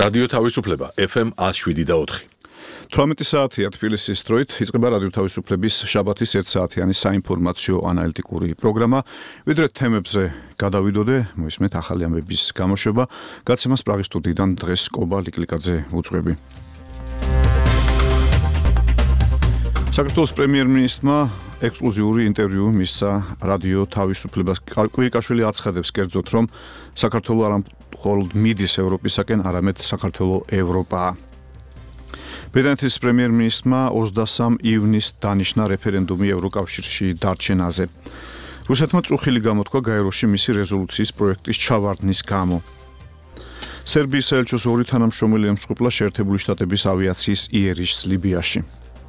რადიო თავისუფლება FM 107.4. 18 საათია თბილისის დროით იწყება რადიო თავისუფლების შაბათის 1 საათიანი საინფორმაციო ანალიტიკური პროგრამა. ვიდრე თემებზე გადავიდოდე, მოისმენთ ახალი ამბების გამოშვება. გაცემას პრაღის სტუდიიდან დღეს კობა ლიკლიკაძე უძღვები. საქართველოს პრემიერ-მინისტრმა ექსკლუზიური ინტერვიუ მისცა რადიო თავისუფლებას. კვირიკაშვილი აცხადებს კერძოდ, რომ საქართველო არა მხოლოდ მიდის ევროპისაკენ, არამედ საქართველო ევროპაა. ბრიტანეთის პრემიერ-მინისტრმა 23 ივნისს დანიშნა რეფერენდუმი ევროკავშირში დარჩენაზე. რუსეთმა წუხილი გამოთქვა გაეროში მისი რეზოლუციის პროექტის ჩავარდნის გამო. სერბიის საელჩოს ორი თანამშრომელი ემსხვერპლა შეერთებული შტატების ავიაციის იერიშს ლიბიაში.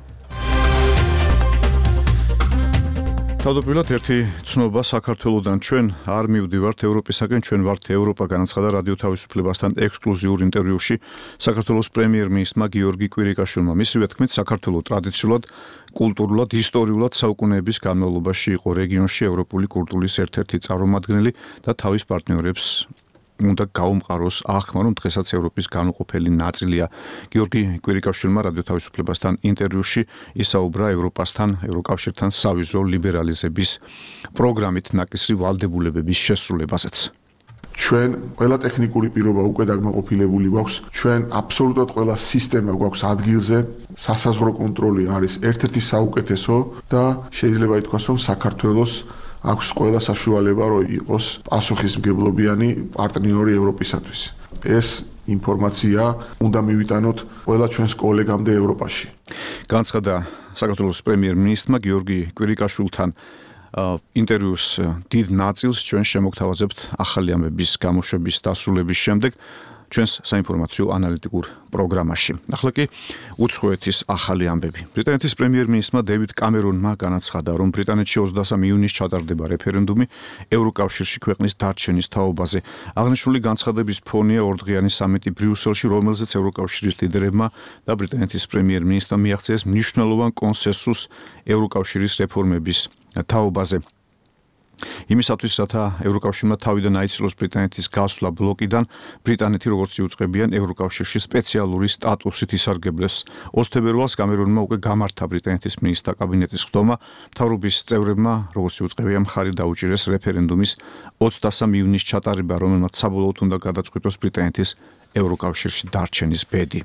თავდაპირველად ერთი ცნობა საქართველოდან ჩვენ არ მივდივართ ევროპისაკენ, ჩვენ ვართ ევროპა, განაცხადა რადიო თავისუფლებასთან ექსკლუზიურ ინტერვიუში საქართველოს პრემიერ-მინისტრმა გიორგი კვირიკაშვილმა. მისივე თქმით, საქართველო ტრადიციულად, კულტურულად, ისტორიულად საუკუნეების განმავლობაში იყო რეგიონში ევროპული კულტურის ერთ-ერთი წარმომადგენელი და თავის პარტნიორებს უნდა გაუმყაროს აღქმა, რომ დღესაც ევროპის განუყოფელი ნაწილია. გიორგი კვირიკაშვილმა რადიო თავისუფლებასთან ინტერვიუში ისაუბრა ევროპასთან, ევროკავშირთან სავიზო ლიბერალიზების პროგრამით ნაკისრი ვალდებულებების შესრულებაზეც. ჩვენ ყველა ტექნიკური პირობა უკვე დაკმაყოფილებული გვაქვს, ჩვენ აბსოლუტურად ყველა სისტემა გვაქვს ადგილზე, სასაზღვრო კონტროლი არის ერთ-ერთი საუკეთესო და შეიძლება ითქვას, რომ საქართველოს აქვს ყველა საშუალება, რომ იყოს პასუხისმგებლობიანი პარტნიორი ევროპისათვის. ეს ინფორმაცია უნდა მივიტანოთ ყველა ჩვენს კოლეგამდე ევროპაში. განაცხადა საქართველოს პრემიერ-მინისტრმა გიორგი კვირიკაშვილთან ინტერვიუს დიდ ნაწილს ჩვენ შემოგთავაზებთ ახალი ამბების გამოშვების დასრულების შემდეგ ჩვენს საინფორმაციო ანალიტიკურ პროგრამაში. ახლა კი უცხოეთის ახალი ამბები. ბრიტანეთის პრემიერ-მინისტრმა დევიდ კამერონმა განაცხადა, რომ ბრიტანეთში 23 ივნისს ჩატარდება რეფერენდუმი ევროკავშირში ქვეყნის დარჩენის თაობაზე. აღნიშნული განცხადების ფონია ორდღიანი სამიტი ბრიუსელში, რომელზეც ევროკავშირის ლიდერებმა და ბრიტანეთის პრემიერ-მინისტრმა მიაღწიეს მნიშვნელოვან კონსენსუსს ევროკავშირის რეფორმების თაობაზე. იმისათვის, რათა ევროკავშირმა თავიდან აიცილოს ბრიტანეთის გასვლა ბლოკიდან, ბრიტანეთი როგორც იუწყებიან ევროკავშირში სპეციალური სტატუსით ისარგებლეს. 20 თებერვალს კამერონმა უკვე გამართა ბრიტანეთის მინისტრთა კაბინეტის ხდომა, მთავრობის წევრებმა როგორც იუწყებიან მხარი დაუჭირეს რეფერენდუმის 23 ივნისს ჩატარება, რომელმაც საბოლოოდ უნდა გადაწყვიტოს ბრიტანეთის ევროკავშირში დარჩენის ბედი.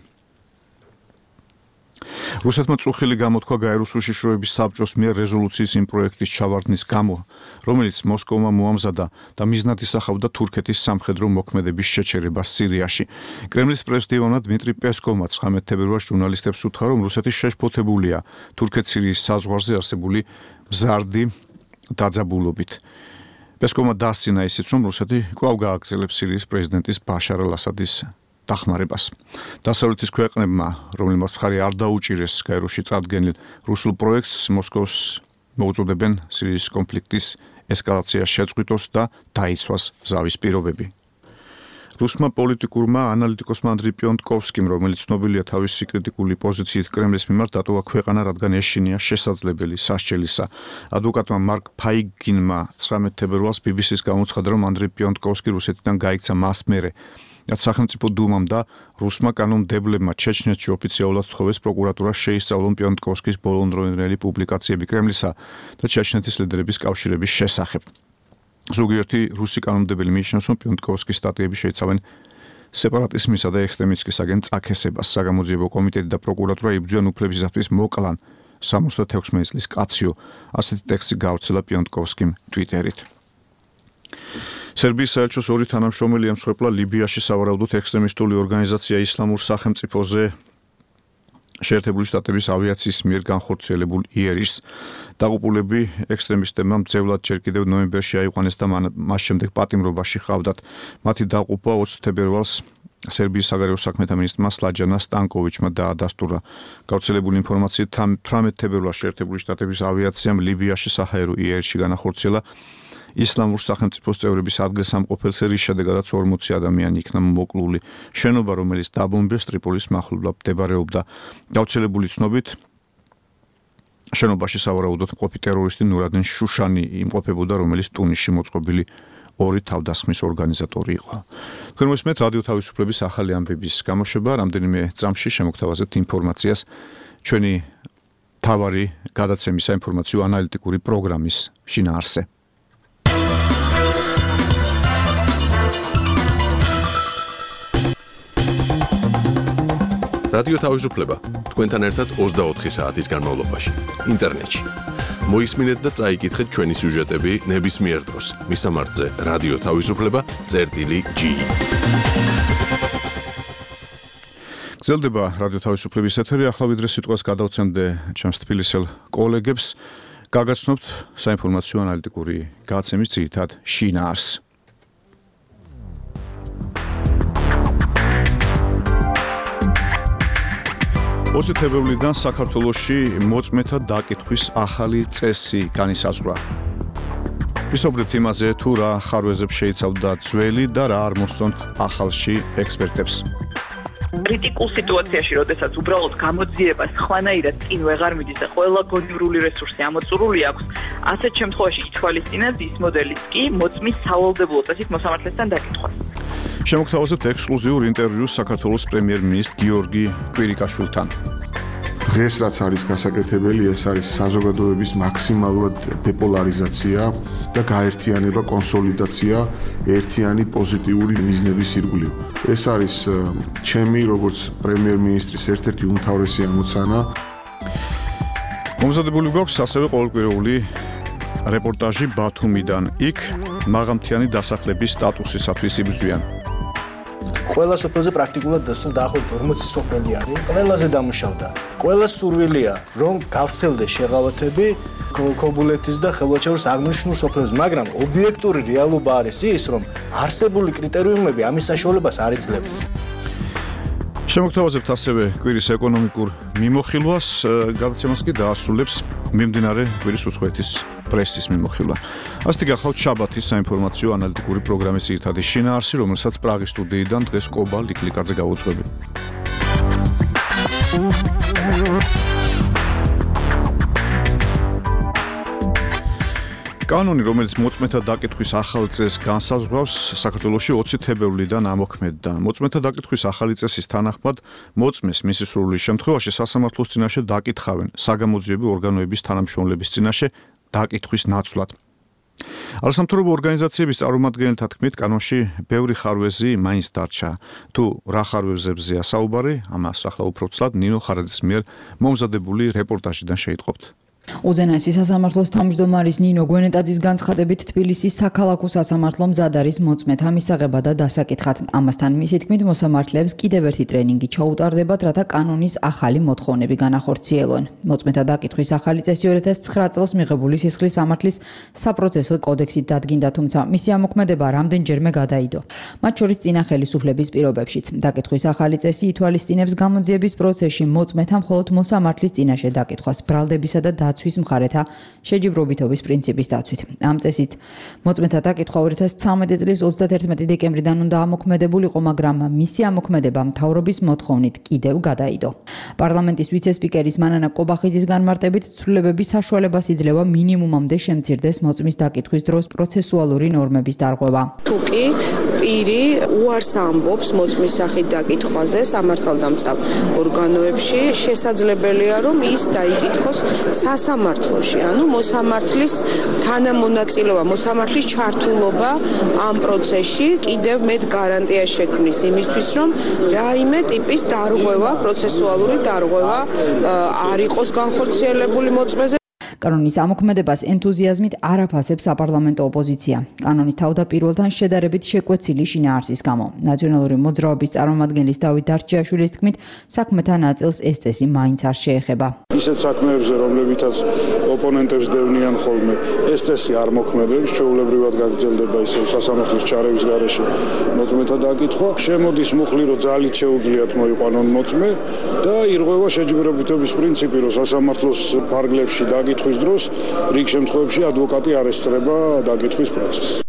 რუსეთმა წუხილი გამოთქვა გაეროს უშიშროების საბჭოს მიერ რეზოლუციის იმ პროექტის ჩავარდნის გამო, რომელიც მოსკოვმა მოამზადა და მიზნად ისახავდა თურქეთის სამხედრო მოქმედების შეჩერებას სირიაში. კრემლის პრესდივანმა დმიტრი პესკოვმა 19 თებერვალს ჟურნალისტებს უთხრა, რომ რუსეთი შეშფოთებულია თურქეთ-სირიის საზღვარზე არსებული მზარდი დაძაბულობით. პესკოვმა დასცინა ისიც, რომ რუსეთი კვლავ გააგრძელებს სირიის პრეზიდენტის ბაშარ ალ-ასადის დახმარებას. დასავლეთის ქვეყნებმა, რომელმაც მხარი არ დაუჭირეს გაეროში წარდგენილ რუსულ პროექტს, მოსკოვს მოუწოდებენ სირიის კონფლიქტის ესკალაციას შეწყვიტოს და დაიცვას ზავის პირობები. რუსმა პოლიტიკურმა ანალიტიკოსმა ანდრეი პიონტკოვსკიმ, რომელიც ცნობილია თავისი კრიტიკული პოზიციით კრემლის მიმართ, დატოვა ქვეყანა, რადგან ეშინია შესაძლებელი სასჯელისა. ადვოკატმა მარკ ფაიგინმა 19 თებერვალს BBC-ს გამოცხადა, რომ ანდრეი პიონტკოვსკი რუსეთიდან გაიქცა მას მერე, რაც სახელმწიფო დუმამ და რუსმა კანონმდებლებმა ჩეჩნეთში ოფიციალურად თხოვეს პროკურატურას შეისწავლონ პიონტკოვსკის ბოლონდროინდელი პუბლიკაციები კრემლისა და ჩეჩნეთის ლიდერების კავშირების შესახებ. ზოგიერთი რუსი კანონმდებელი მიიჩნევს, რომ პიონტკოვსკის სტატიები შეიცავენ სეპარატიზმისა და ექსტრემისტისაგან წაქესებას. საგამოძიებო კომიტეტი და პროკურატურა იბრძვიან უფლებისათვის მოკლან 76 წლის კაციო. ასეთი ტექსტი გავრცელა პიონტკოვსკიმ ტვიტერით. სერბიის საელჩოს ორი თანამშრომელი ემსხვერპლა ლიბიაში სავარაუდოდ ექსტრემისტული ორგანიზაცია ისლამურ სახელმწიფოზე შეერთებული შტატების ავიაციის მიერ განხორციელებულ იერიშს. დაღუპულები ექსტრემისტებმა მძევლად ჯერ კიდევ ნოემბერში აიყვანეს და მას შემდეგ პატიმრობაში ჰყავდათ. მათი დაღუპვა 20 თებერვალს სერბიის საგარეო საქმეთა მინისტრმა სლაჯანა სტანკოვიჩმა დაადასტურა. გავრცელებული ინფორმაციით 18 თებერვალს შეერთებული შტატების ავიაციამ ლიბიაში საჰაერო იერიშში განახორციელა ისლამურ სახელმწიფოს წევრების ადგილსამყოფელს, რის შედეგადაც 40 ადამიანი იქნა მოკლული. შენობა, რომელიც დაბომბეს, ტრიპოლის მახლობლად მდებარეობდა. გავრცელებული ცნობით, შენობაში სავარაუდოდ მყოფი ტერორისტი ნურადინ შუშანი იმყოფებოდა, რომელიც ტუნისში მოწყობილი ორი თავდასხმის ორგანიზატორი იყო. თქვენ მოსმენთ რადიო თავისუფლების ახალი ამბების გამოშვება, რამდენიმე წამში შემოგთავაზებთ ინფორმაციას ჩვენი თავარი გადაცემის საინფორმაციო ანალიტიკური პროგრამის შინაარსზე. რადიო თავისუფლება თქვენთან ერთად 24 საათის განმავლობაში ინტერნეტში. მოისმინეთ და წაიკითხეთ ჩვენი სიუჟეტები ნებისმიერ დროს. მისამართზე რადიო თავისუფლება.ge. გრძელდება რადიო თავისუფლების ეთერი, ახლა ვიდრე სიტყვას გადავცემდე ჩემს თბილისელ კოლეგებს, გაგაცნობთ საინფორმაციო ანალიტიკური გადაცემის ძირითად შინაარსს. თებერვლიდან საქართველოში მოწმეთა დაკითხვის ახალი წესი განისაზღვრა. ვისაუბრებთ იმაზე, თუ რა ხარვეზებს შეიცავდა ძველი და რა არ მოსწონთ ახალში ექსპერტებს. კრიტიკულ სიტუაციაში, როდესაც უბრალოდ გამოძიებას ხვანაირად წინ ვეღარ მიდის და ყველა გონივრული რესურსი ამოწურული აქვს, ასეთ შემთხვევაში ითვალისწინებს ის მოდელიც კი მოწმის სავალდებულო წესით მოსამართლესთან დაკითხვას. შემოგთავაზებთ ექსკლუზიურ ინტერვიუს საქართველოს პრემიერ-მინისტრ გიორგი კვირიკაშვილთან. დღეს რაც არის გასაკეთებელი, ეს არის საზოგადოების მაქსიმალურად დეპოლარიზაცია და გაერთიანება, კონსოლიდაცია ერთიანი პოზიტიური მიზნების ირგვლივ. ეს არის ჩემი როგორც პრემიერ-მინისტრის ერთ-ერთი უმთავრესი ამოცანა. მომზადებული გვაქვს ასევე ყოველკვირეული რეპორტაჟი ბათუმიდან. იქ მაღალმთიანი დასახლების სტატუსისათვის იბრძვიან. ყველა სოფელზე პრაქტიკულად დასწრა დაახლოებით 40 სოფელი არის. ყველაზე დამუშავდა. ყველა სურვილია რომ გავცელდეს შეღავათები ქობულეთის და ხელვაჩაურის აღნიშნულ სოფლებს, მაგრამ ობიექტური რეალობა არის ის, რომ არსებული კრიტერიუმები ამის საშუალებას არ იძლევა. შემოგთავაზებთ ასევე კვირის ეკონომიკურ მიმოხილვას, გადაცემას კი დაასრულებს მიმდინარე კვირის უცხოეთის პრესის მიმოხილვა. ასეთი გახლავთ შაბათის საინფორმაციო ანალიტიკური პროგრამის ძირითადი შინაარსი, რომელსაც პრაღის სტუდიიდან დღეს კობა ლიკლიკაძე გავუძღვები. კანონი, რომელიც მოწმეთა დაკითხვის ახალ წესს განსაზღვრავს, საქართველოში 20 თებერვლიდან ამოქმედდა. მოწმეთა დაკითხვის ახალი წესის თანახმად, მოწმეს მისი სურვილის შემთხვევაში სასამართლოს წინაშე დაკითხავენ საგამოძიებო ორგანოების თანამშრომლების წინაშე დაკითხვის ნაცვლად. არასამთავრობო ორგანიზაციების წარმომადგენელთა თქმით, კანონში ბევრი ხარვეზი მაინც დარჩა. თუ რა ხარვეზებზეა საუბარი, ამას ახლა უფრო ცუდად ნინო ხარაძის მიერ მომზადებული რეპორტაჟიდან შეიტყობთ. უძენაესი სასამართლოს თავმჯდომარის ნინო გვენეტაძის განცხადებით, თბილისის საქალაქო სასამართლო მზად არის მოწმეთა მისაღებად და დასაკითხად. ამასთან მისი თქმით, მოსამართლეებს კიდევ ერთი ტრენინგი ჩაუტარდებათ, რათა კანონის ახალი მოთხოვნები განახორციელონ. მოწმეთა დაკითხვის ახალი წესი 2009 წელს მიღებული სისხლის სამართლის საპროცესო კოდექსით დადგინდა, თუმცა მისი ამოქმედება რამდენჯერმე გადაიდო. მათ შორის წინა ხელისუფლების პირობებშიც. დაკითხვის ახალი წესი ითვალისწინებს გამოძიების პროცესში მოწმეთა მხოლოდ მოსამართლის წინაშე დაკითხვას ბრალდებისა და დაცვის მხარეთა შეჯიბრობითობის პრინციპის დაცვით. ამ წესით მოწმეთა დაკითხვა 2013 წლის 31 დეკემბრიდან უნდა ამოქმედებულიყო, მაგრამ მისი ამოქმედება მთავრობის მოთხოვნით კიდევ გადაიდო. პარლამენტის ვიცე-სპიკერის მანანა კობახიძის განმარტებით, ცვლილებების საშუალებას იძლევა მინიმუმამდე შემცირდეს მოწმის დაკითხვის დროს პროცესუალური ნორმების დარღვევა. თუკი პირი უარს ამბობს მოწმის სახით დაკითხვაზე სამართალდამცავ ორგანოებში, შესაძლებელია რომ ის დაიკითხოს სასამართლოში, ანუ მოსამართლის თანამონაწილეობა, მოსამართლის ჩართულობა ამ პროცესში კიდევ მეტ გარანტიას შექმნის იმისთვის, რომ რაიმე ტიპის დარღვევა, პროცესუალური დარღვევა არ იყოს განხორციელებული მოწმეზე. კანონის ამოქმედებას ენთუზიაზმით არ აფასებს საპარლამენტო ოპოზიცია. კანონის თავდაპირველთან შედარებით შეკვეცილი შინაარსის გამო. ნაციონალური მოძრაობის წარმომადგენლის დავით დარჩიაშვილის თქმით, საქმეთა ნაწილს ეს წესი მაინც არ შეეხება. ისეთ საქმეებზე, რომლებითაც ოპონენტებს დევნიან ხოლმე, ეს წესი არ მოქმედებს, ჩვეულებრივად გაგრძელდება ისევ სასამართლოს ჩარევის გარეშე მოწმეთა დაკითხვა. შემოდის მუხლი, რომ ძალით შეუძლიათ მოიყვანონ მოწმე და ირღვევა შეჯიბრებითობის პრინციპი, რომ სასამართლოს ფარგლებში დაკითხვის დროს რიგ შემთხვევებში ადვოკატი არ ესწრება დაკითხვის პროცესს.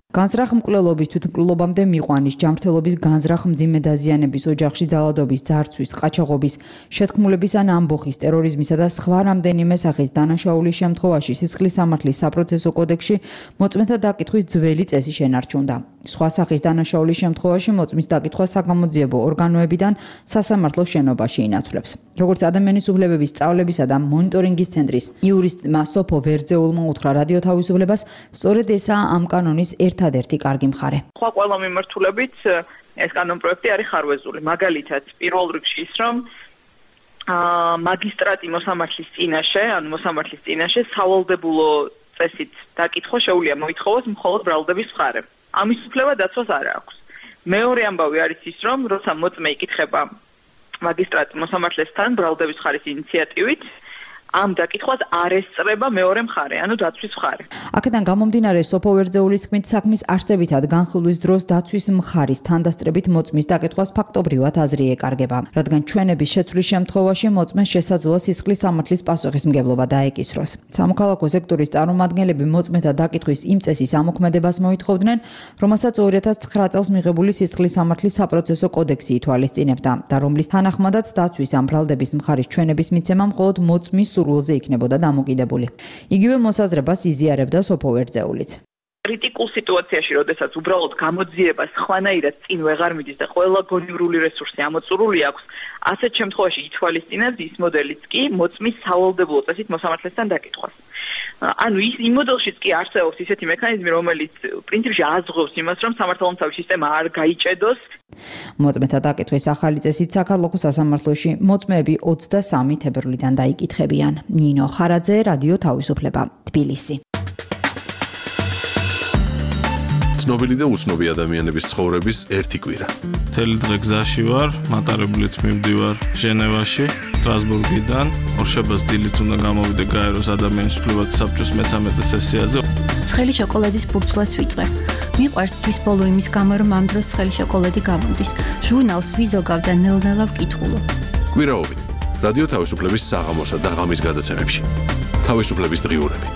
განზრახ-მკვლელობის თვითმკვლელობამდე მიყვანის, ჯანმრთელობის განზრახ მძიმე დაზიანების, ოჯახში ძალადობის, ძარცვის, ყაჩაღობის, შეთქმულების ან ამბოხის, ტერორიზმისა და სხვა რამდენიმე სახის დანაშაულის შემთხვევაში სისხლის სამართლის საპროცესო კოდექსში მოწმეთა დაკითხვის ძველი წესი შენარჩუნდა. სხვა სახის დანაშაულის შემთხვევაში მოწმის დაკითხვა საგამოძიებო ორგანოებიდან სასამართლოს შენობაში ინაცვლებს. როგორც ადამიანის უფლებების სწავლებისა და მონიტორინგის ცენტრის იურისტმა სოფო ვერძეულმა უთხრა რადიო თავისუფლებას, სწორედ ესაა ამ კანონის ერთადერთი კარგი მხარე. სხვა ყველა მიმართულებით ეს კანონპროექტი არის ხარვეზული. მაგალითად, პირველ რიგში ის, რომ მაგისტრატი მოსამართლის წინაშე, ანუ მოსამართლის წინაშე სავალდებულო წესით დაკითხვა შეუძლია მოითხოვოს მხოლოდ ბრალდების მხარე. ამის უფლება დაცვას არ აქვს. მეორე ამბავი არის ის, რომ როცა მოწმე იკითხება მაგისტრატ მოსამართლესთან ბრალდების მხარის ინიციატივით, ამ დაკითხვას არ ესწრება მეორე მხარე, ანუ დაცვის მხარე. აქედან გამომდინარე, სოფო ვერძეულის თქმით, საქმის არსებითად განხილვის დროს დაცვის მხარის თანდასწრებით მოწმის დაკითხვას ფაქტობრივად აზრი ეკარგება, რადგან ჩვენების შეცვლის შემთხვევაში მოწმეს შესაძლოა სისხლის სამართლის პასუხისმგებლობა დაეკისროს. სამოქალაქო სექტორის წარმომადგენლები მოწმეთა დაკითხვის იმ წესის ამოქმედებას მოითხოვდნენ, რომელსაც 2009 წელს მიღებული სისხლის სამართლის საპროცესო კოდექსი ითვალისწინებდა და რომლის თანახმადაც დაცვის ამ ბრალდების მხარის ჩვენების მიცემა მხოლოდ მოწმის სურვილზე იქნებოდა დამოკიდებული. იგივე მოსაზრებას იზიარებდა სოფო ვერძეულიც. კრიტიკულ სიტუაციაში, როდესაც უბრალოდ გამოძიება სხვანაირად წინ ვეღარ მიდის და ყველა გონივრული რესურსი ამოწურული აქვს, ასეთ შემთხვევაში ითვალისწინებს ის მოდელიც კი მოწმის სავალდებულო წესით მოსამართლესთან დაკითხვას. ანუ იმ მოდელშიც კი არსებობს ისეთი მექანიზმი, რომელიც პრინციპში აზღავს იმას, რომ სამართალდამცავი სისტემა არ გაიჭედოს. მოწმეთა დაკითხვის ახალი წესით საქართველოს სასამართლოში მოწმეები 23 თებერვლიდან დაიკითხებიან. ნინო ხარაძე, რადიო თავისუფლება, თბილისი. ცნობილი და უცნობი ადამიანების ცხოვრების ერთი კვირა. მთელი დღე გზაში ვარ, მატარებლით მივდივარ ჟენევაში, სტრასბურგიდან. ორშაბათს დილით უნდა გამოვიდე გაეროს ადამიანის უფლებათა საბჭოს მე-13 სესიაზე. ცხელი შოკოლადის ბურცლას ვიწვე. მიყვარს თვის ბოლო იმის გამო, რომ ამ დროს ცხელი შოკოლადი გამოდის. ჟურნალს ვიზოგავ და ნელ-ნელა ვკითხულობ. კვირაობით რადიო თავისუფლების საღამოსა და ღამის გადაცემებში. თავისუფლების დღიურები.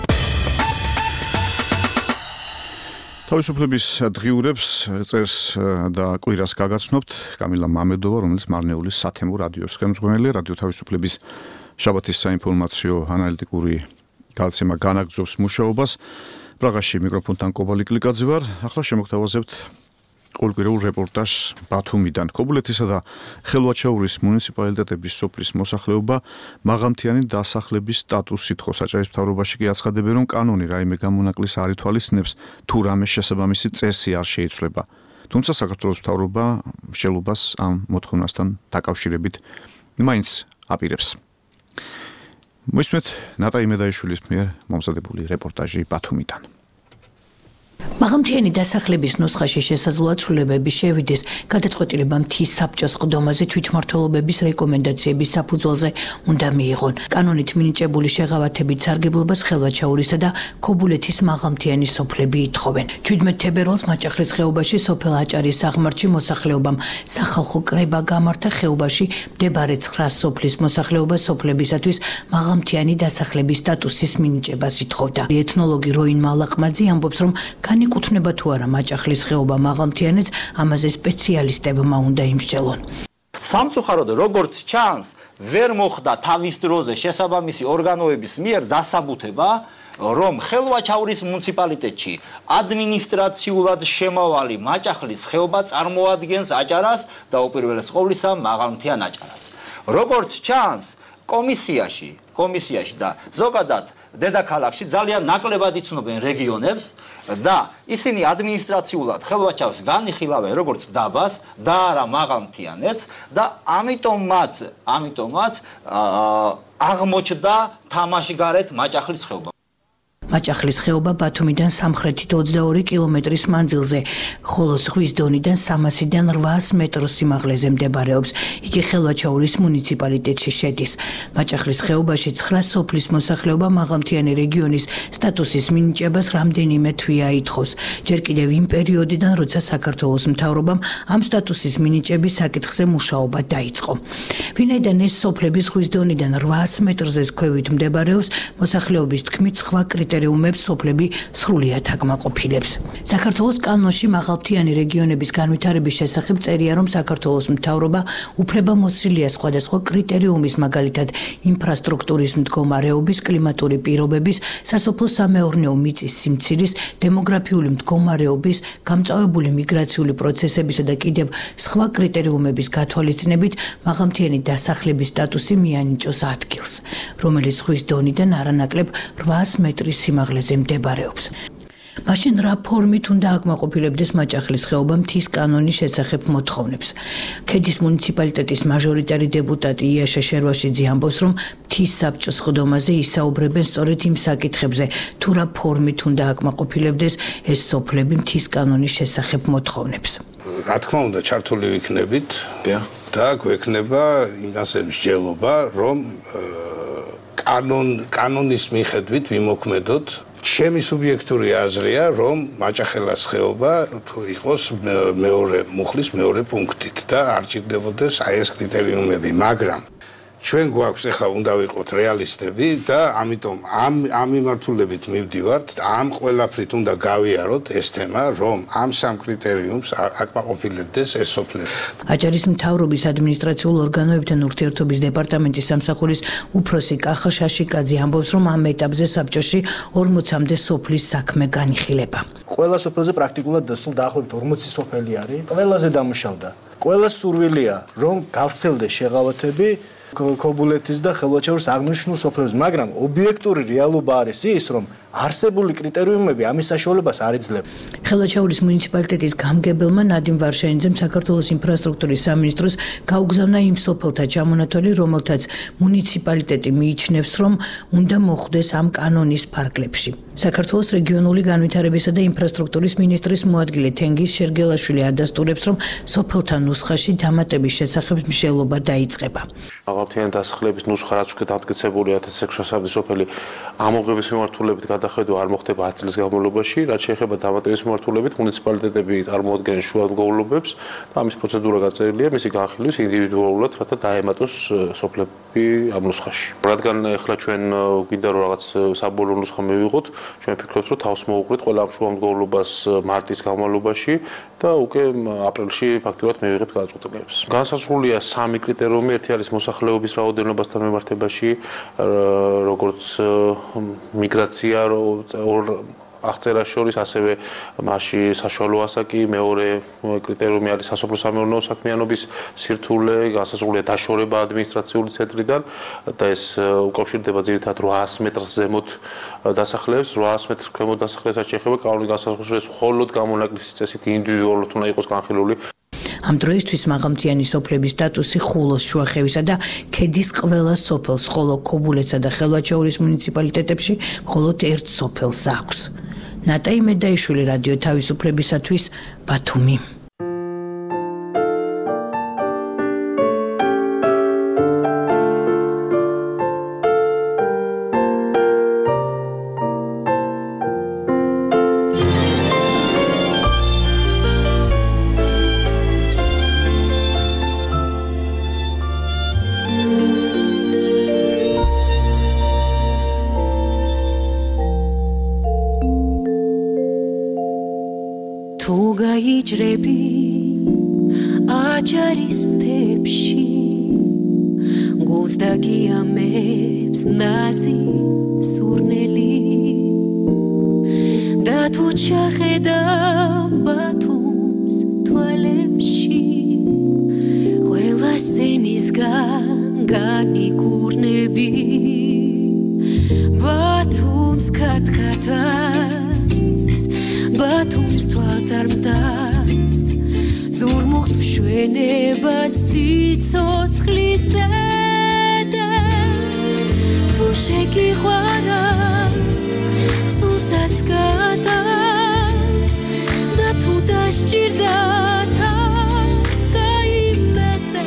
თავისუფლების დღიურებს წერს და კვირას გაგაცნობთ კამილა მამედოვა, რომელიც მარნეულის სათემო რადიოს ხელმძღვანელი, რადიო თავისუფლების შაბათის საინფორმაციო ანალიტიკური გალცემა განაგრძობს მუშაობას. პრაღაში მიკროფონთან კობალი კლიკაძე ვარ. ახლა შემოგთავაზებთ ყოველკვირეულ რეპორტაჟს ბათუმიდან. ქობულეთისა და ხელვაჩაურის მუნიციპალიტეტების სოფლის მოსახლეობა მაღალმთიანი დასახლების სტატუსს ითხოვს. საჭირის მთავრობაში კი აცხადებენ, რომ კანონი რაიმე გამონაკლის არ ითვალისწინებს, თუ რამე შესაბამისი წესი არ შეიცვლება. თუმცა საქართველოს მთავრობა მშელობას ამ მოთხოვნასთან დაკავშირებით მაინც აპირებს. მოისმენთ ნატაი მედაიშვილის მიერ მომზადებული რეპორტაჟი ბათუმიდან. მაღალმთიანი დასახლების ნუსხაში შესაძლოა ცვლილებები შევიდეს გადაწყვეტილება მთის საბჭოს ყდომაზე თვითმმართველობების რეკომენდაციების საფუძველზე უნდა მიიღონ. კანონით მინიჭებული შეღავათებით სარგებლობას ხელვაჩაურისა და ქობულეთის მაღალმთიანი სოფლები ითხოვენ. 17 თებერვალს მაჭახლის ხეობაში სოფელ აჭარის აღმართში მოსახლეობამ სახალხო კრება გამართა ხეობაში მდებარე 9 სოფლის მოსახლეობა სოფლებისათვის მაღალმთიანი დასახლების სტატუსის მინიჭებას ითხოვდა. ეთნოლოგი როინ მალაყმაძე ამბობს, რომ განიკუთვნება თუ არა მაჭახლის ხეობა მაღალმთიანეთს, ამაზე სპეციალისტებმა უნდა იმსჯელონ. სამწუხაროდ, როგორც ჩანს, ვერ მოხდა თავის დროზე შესაბამისი ორგანოების მიერ დასაბუთება, რომ ხელვაჩაურის მუნიციპალიტეტში ადმინისტრაციულად შემავალი მაჭახლის ხეობა წარმოადგენს აჭარას და უპირველეს ყოვლისა მაღალმთიან აჭარას. როგორც ჩანს, კომისიაში და ზოგადად დედაქალაქში ძალიან ნაკლებად იცნობენ რეგიონებს და ისინი ადმინისტრაციულად ხელვაჩაურს განიხილავენ როგორც დაბას და არა მაღალმთიანეთს და ამიტომაც აღმოჩნდა თამაში გარეთ მაჭახლის ხეობა. მაჭახლის ხეობა ბათუმიდან სამხრეთით 22 კილომეტრის მანძილზე, ხოლო ზღვის დონიდან 300-დან 800 მეტროს სიმაღლეზე მდებარეობს. იგი ხელვაჩაურის მუნიციპალიტეტში შედის. მაჭახლის ხეობაში 9 სოფლის მოსახლეობა მაღალმთიანი რეგიონის სტატუსის მინიჭებას რამდენიმე თვეა ითხოვს. ჯერ კიდევ იმ პერიოდიდან, როცა საქართველოს მთავრობამ ამ სტატუსის მინიჭების საკითხზე მუშაობა დაიწყო. ვინაიდან ეს სოფლები ზღვის დონიდან 800 მეტრზე ქვევით მდებარეობს, მოსახლეობის თქმით სხვა კრიტერიუმები კრიტერიუმებს სოფლები სრულიად აკმაყოფილებს. საქართველოს კანონში მაღალმთიანი რეგიონების განვითარების შესახებ წერია, რომ საქართველოს მთავრობა უფლებამოსილია სხვადასხვა კრიტერიუმის, მაგალითად ინფრასტრუქტურის მდგომარეობის, კლიმატური პირობების, სასოფლო-სამეურნეო მიწის სიმცირის, დემოგრაფიული მდგომარეობის, გამწვავებული მიგრაციული პროცესებისა და კიდევ სხვა კრიტერიუმების გათვალისწინებით მაღალმთიანი დასახლების სტატუსი მიანიჭოს ადგილს, რომელიც ზღვის დონიდან არანაკლებ 800 მეტრის სიმაღლეზე მდებარეობს. მაშინ რა ფორმით უნდა აკმაყოფილებდეს მაჭახლის ხეობა მთის კანონის შესახებ მოთხოვნებს. ქედის მუნიციპალიტეტის მაჟორიტარი დეპუტატი იაშა შერვაშიძე ამბობს, რომ მთის საბჭოს ხდომაზე ისაუბრებენ სწორედ იმ საკითხებზე, თუ რა ფორმით უნდა აკმაყოფილებდეს ეს სოფლები მთის კანონის შესახებ მოთხოვნებს. რა თქმა უნდა, ჩართული ვიქნებით და გვექნება იმაზე მსჯელობა, რომ კანონის მიხედვით ვიმოქმედოთ. ჩემი სუბიექტური აზრია, რომ მაჭახელას ხეობა თუ იყოს მეორე მუხლის მეორე პუნქტით და არ ჭირდებოდეს აი ეს კრიტერიუმები, მაგრამ ჩვენ გვაქვს ახლა უნდა ვიყოთ რეალისტები და ამიტომ ამ მიმართულებით მივდივართ, ამ ყველაფრით უნდა გავიაროთ ეს თემა, რომ ამ სამ კრიტერიუმს აკმაყოფილებდეს ეს სოფლები. აჭარის მთავრობის ადმინისტრაციულ ორგანოებთან ურთიერთობის დეპარტამენტის სამსახურის უფროსი კახა შაშიკაძე ამბობს, რომ ამ ეტაპზე საბჭოში 40-მდე სოფლის საქმე განიხილება. ყველა სოფელზე პრაქტიკულად დასულ დაახლოებით 40 სოფელი არის. ყველაზე დამუშავდა. ყველა სურვილია, რომ გავცელდეს შეღავათები ქობულეთის და ხელვაჩაურის აღნიშნულ სოფლებს, მაგრამ ობიექტური რეალობა არის ის, რომ არსებული კრიტერიუმები ამის საშუალებას არ იძლევა. ხელვაჩაურის მუნიციპალიტეტის გამგებელმა ნადიმ ვარშენიძემ საქართველოს ინფრასტრუქტურის სამინისტროს გაუგზავნა იმ სოფელთა ჩამონათვალი, რომელთაც მუნიციპალიტეტი მიიჩნევს, რომ უნდა მოხვდეს ამ კანონის ფარგლებში. საქართველოს რეგიონული განვითარებისა და ინფრასტრუქტურის მინისტრის მოადგილე თენგიზ შერგელაშვილი ადასტურებს, რომ სოფელთა ნუსხაში დამატების შესახებ მსჯელობა დაიწყება. მაღალმთიანი დასახლების ნუსხა რაც უკვე დამტკიცებული 1600 სოფელი ამოღების მიმართულებით გადახედვა არ მოხდება 10 წლის განმავლობაში, რაც შეეხება დამატების მიმართულებით მუნიციპალიტეტები წარმოადგენენ შუამდგომლობებს და ამის პროცედურა გაწერილია მისი განხილვის ინდივიდუალურად, რათა დაემატოს სოფლები ამ ნუსხაში. რადგან ახლა ჩვენ გვინდა რომ რაღაც საბოლოო ნუსხა მივიღოთ, ჩვენ ვფიქრობთ, რომ თავს მოუყრით ყველა ამ შუამდგომლობას მარტის განმავლობაში და უკვე აპრილში ფაქტობრივად მივიღებთ გადაწყვეტილებას. განსაზღვრულია 3 კრიტერიუმი, ერთი არის მოსახლეობის რაოდენობასთან მიმართებაში, როგორც მიგრაცია აღწერას შორის, ასევე მასში საშუალო ასაკი, მეორე კრიტერიუმი არის სასოფლო-სამეურნეო საქმიანობის სირთულე, განსაზღვრულია დაშორება ადმინისტრაციული ცენტრიდან და ეს უკავშირდება ძირითადად 800 მეტრს ზემოთ დასახლებს, 800 მეტრს ქვემოთ დასახლებსაც შეეხება კანონის განსაზღვრებას, მხოლოდ გამონაკლისის წესით ინდივიდუალურად უნდა იყოს განხილული. ამ დროისთვის მაღალმთიანი სოფლების სტატუსი ხულოს, შუახევისა და ქედის ყველა სოფელს, ხოლო ქობულეთსა და ხელვაჩაურის მუნიციპალიტეტებში მხოლოდ ერთ სოფელს აქვს. ნატაი მედაიშვილი, რადიო თავისუფლებისათვის, ბათუმი. გაიჯრები აჭარის მთებში გულს დაგიამებს ნაზი სურნელი და თუ ჩახედავ ბათუმს თვალებში ყველა სენისგან განიკურნები ბათუმს ქათქათას ბათუმს თვალწარმტაც ზურმუხტ მშვენება სიცოცხლის ედებს თუ შეგიყვარა სულსაც გადარ და თუ დასჭირდა თავს გაიმეტე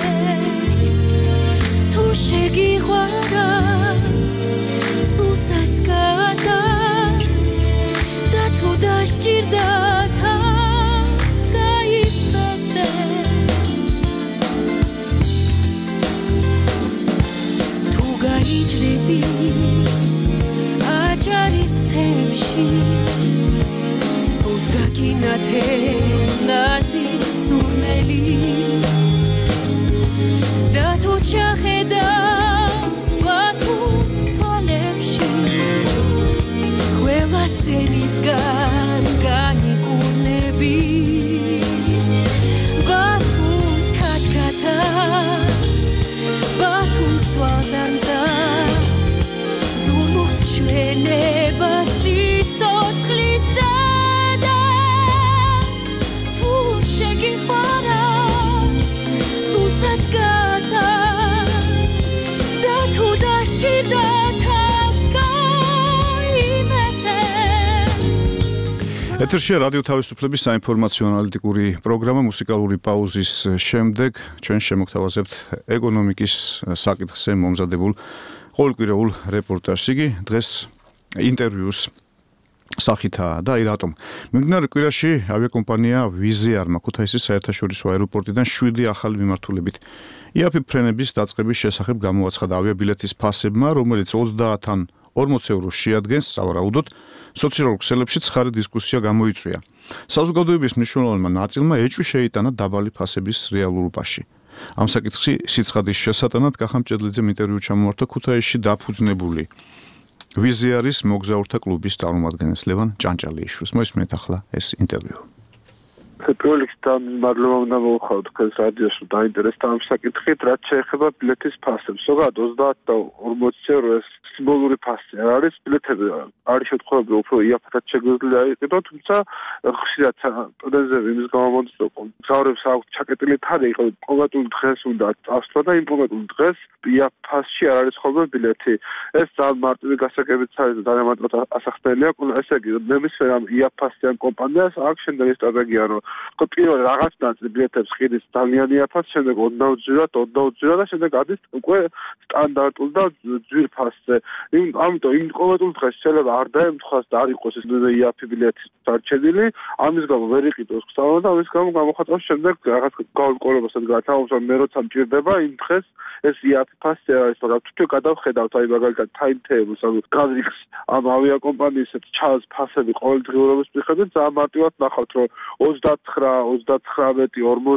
თუ შეგიყვარა სულსაც გადარ და თუ დასჭირდა თავს გაიმეტე თუ გაიჯრები აჭარის მთებში აკეთებს ნაწილს სურნელი და თუ ჩახედა ბათუმს თვალებში ყველა სენისგან განიკურნები ბათუმს ქათქათას ბათუმს თვალზარდა ზურმუხტ ჩვენება სიცოცხლისა და თუ შეგიყვარა სულსაც გადა და თუ დასჭირდა ეთერშია რადიო თავისუფლების საინფორმაციო ანალიტიკური პროგრამა მუსიკალური პაუზის შემდეგ ჩვენ შემოგთავაზებთ ეკონომიკის საკითხზე მომზადებულ ყოველკვირეულ რეპორტაჟს. იგი დღეს ინტერვიუს სახითაა და რატომ? მიმდინარე კვირაში ავიაკომპანია ვიზეარმა ქუთაისის საერთაშორისო აეროპორტიდან 7 ახალი მიმართულებით იაფი ფრენების დაწყების შესახებ გამოაცხადა ავიაბილეთის ფასებმა, რომელიც 30-დან 40 ევროს შეადგენს. სავარაუდოდ სოციალურ ქსელებში ცხარე დისკუსია გამოიწვია. საზოგადოების მნიშვნელოვანმა ნაწილმა ეჭვი შეიტანა დაბალი ფასების რეალურობაში. ამ საკითხში სიცხადის შესატანად კახა მჭედლიძემ ინტერვიუ ჩამოართვა ქუთაისში დაფუძნებული ვიზეარის მოგზაურთა კლუბის წარმომადგენელს ლევან ჭანჭალიიშვილს. მოისმენთ ახლა ეს ინტერვიუ. პირველ რიგში მადლობა უნდა მოვუხავ თქვენს რადიოს რომ დაინტერესდა ამ საკითხით, რაც შეეხება ბილეთის ფასებს. ზოგადად 30 და 40 евро ეს სიმბოლური ფასი არის. ბილეთები არის შემთხვევები უფრო იაფად შეგვიძლია იყიდო, თუმცა ხშირად სტუდენტები იმის გამო მოდის რომ მგზავრებს აქვს ჩაკეტილი თარიღი, კონკრეტულ დღეს უნდა წასვლა და იმ კონკრეტულ დღეს იაფ ფასში არ არის ხოლმე ბილეთი. ეს ძალიან მარტივი გასაგებიც არის და ძალიან მარტივად ასახდელია. ესე იგი, ნებისმიერ ამ იაფ ფასიან კომპანიას აქვს შემდეგი სტრატეგია, რომ პირველ რაღაც ნაწილ ბილეთებს ხიდის ძალიან იაფად, შემდეგ ოდნავ ძვირად და შემდეგ ადის უკვე სტანდარტულ და ძვირ ფასზე. ამიტომ იმ კონკრეტულ დღეს შეიძლება არ დაემთხოს და არ იყოს ეს იაფი ბილეთი დარჩენილი, ამის გამო ვერ იყიდოს გზავრა და ამის გამო გამოხატავს შემდეგ რაღაც გაურკვევლობასაც გათამობს, რომ მე როცა მჭირდება იმ დღეს ეს იაფი ფასი არის, მაგრამ თვითონ გადავხედავთ აი მაგალითად time-tables, ანუ გაზრიხს ამ ავიაკომპანიის ჩანს ფასები ყოველდღიურობის მიხედვით, ძალიან მარტივად ნახავთ, რომ 29,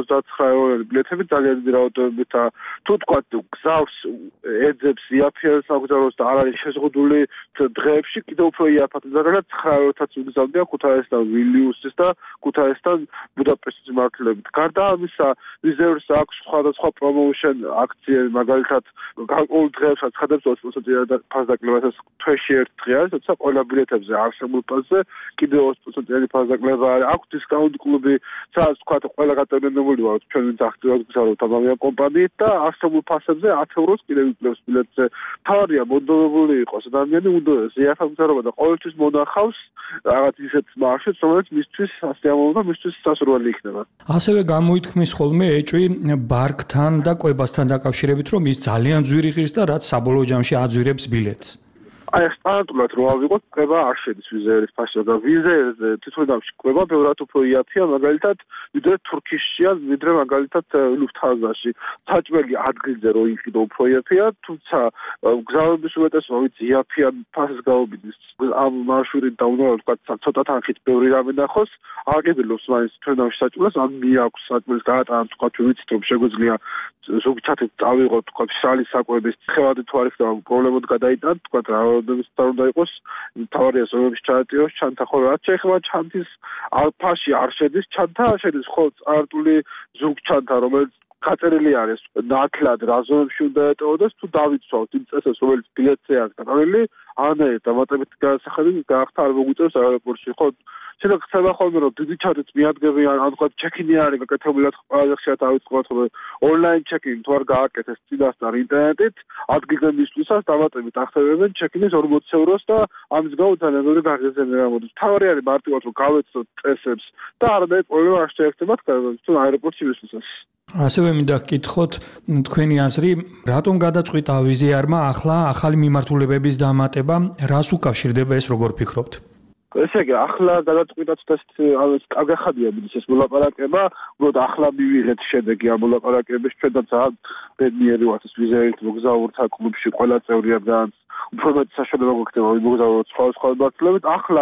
59 ევროები ბილეთები ძალიან დიდი რაოდენობითა თუ თქვა გზავს ეძებს იაფიან სამგზავროს და არ არის შეზღუდული დღეებში კიდევ უფრო იაფად ზოგადად 9 ევროთაც უგზავნია ქუთაისთან ვილნიუსის და ქუთაისთან ბუდაპეშტის მიმართულებით. გარდა ამისა, ვიზეარს აქვს სხვადასხვა პრომოუშენ აქციები, მაგალითად გარკვეულ დღეებსაც ხედავს 20% ფასდაკლებას თვეში ერთ დღე არის, თუმცა ყველა ბილეთებზე არსებულ ფასზე კიდევ 20% ფასდაკლება არის. აქვს დისკაუნტ კლუბი, სადაც თქვა ყველა გაწევრიანებული ვართ ჩვენ ვინც აქტიურად გზავრობთ ამ ავიაკომპანიით და არსებულ ფასებზე 10 ევროს კიდევ იკლებს ბილეთზე. თავარია მოდოვებული იყოს ადამიანი უნდოდეს იაფად გზავრობა და ყოველთვის მონახავს რაღაც ისეთ მარშრუტს, რომელიც მისთვის სასიამოვნო და მისთვის სასურველი იქნება. ასევე გამოითქმის ხოლმე ეჭვი ბარგთან და კვებასთან დაკავშირებით, რომ ის ძალიან ძვირი ღირს და რაც საბოლოო ჯამში აძვირებს ბილეთს. აი სტანდარტულად რო ავიღოთ, კვება არ შედის ვიზეარის ფასში და ვიზეარზე თვითონავში კვება ბევრად უფრო იაფია, მაგალითად, ვიდრე თურქიშია, ვიდრე მაგალითად ლუფთჰანზაში. საჭმელი ადგილზე რო იყიდო უფრო იაფია, თუმცა გზავრების უმეტესობა ვიც იაფიან ფასს გაუგზავნის. ამ მარშრუტით და უნდა ვთქვა, ცოტა თანხით ბევრი რამე ნახოს, აღგებილობს მაინც თვითონავში საჭმელს, ან მიაქვს საჭმელის გაატანა, თქვა ვიცით რომ შეგვიძლია ზოგჩათით წავიღოთ, თქვა შალი საკვების ცხელადი თუ არის და პრობლემად გადაიტანთ, თქვა რაოდენობის უნდა იყოს, თავარია ზომების ჩაატიოს ჩანთა, ხო რაც შეეხება ჩანთის ფასში არ შედის, ჩანთა შედის ხო წარტული ზოგჩანთა, რომელიც გაწერილი არის ნათლად რა ზონებში უნდა ეტოვოს თუ დავიცვავთ იმ წესებს, რომელიც ბილეთზე არის გაწერილი, ანაირ დამატებით განსახადებით გაახთა არ მოგვიწევს აეროპორტში, ხო შეიძლება ხდება ხოლმე რომ დიდი ჩათით მიადგებიან, ან თქვა ჩეკინი არის გაკეთებული, ყველაზე ხშირად ავიწყოთ რომ ონლაინ ჩეკინი თუ არ გააკეთეს წინასწარ ინტერნეტით, ადგილზე მისვლისას დამატებით ახსენებენ ჩეკინის 40 ევროს და ამის გამო ძალიან ბევრი გაღიზიანება გამოდის. თავარი არის მარტივად რომ გავეცდოთ წესებს და არანაირი პრობლემა არ შეეხება თქვენ აეროპორტში მისვლისას. ასევე მინდა გკითხოთ თქვენი აზრი, რატომ გადაწყვიტა ვიზეარმა ახლა ახალი მიმართულებების დამატება, რას უკავშირდება ეს, როგორ ფიქრობთ? ესე იგი, ახლა გადაწყვიტათ და კაგახადია მიდის ეს მოლაპარაკება, უბრალოდ ახლა მივიღეთ შედეგი ამ მოლაპარაკების, ჩვენ და ძალიან ბედნიერი ვართ ეს ვიზეარით მოგზაურთა კლუბში ყველა წევრიადან უფრო მეტი საშუალება გვექნება მოგზაუროთ სხვა მიმართულებით. ახლა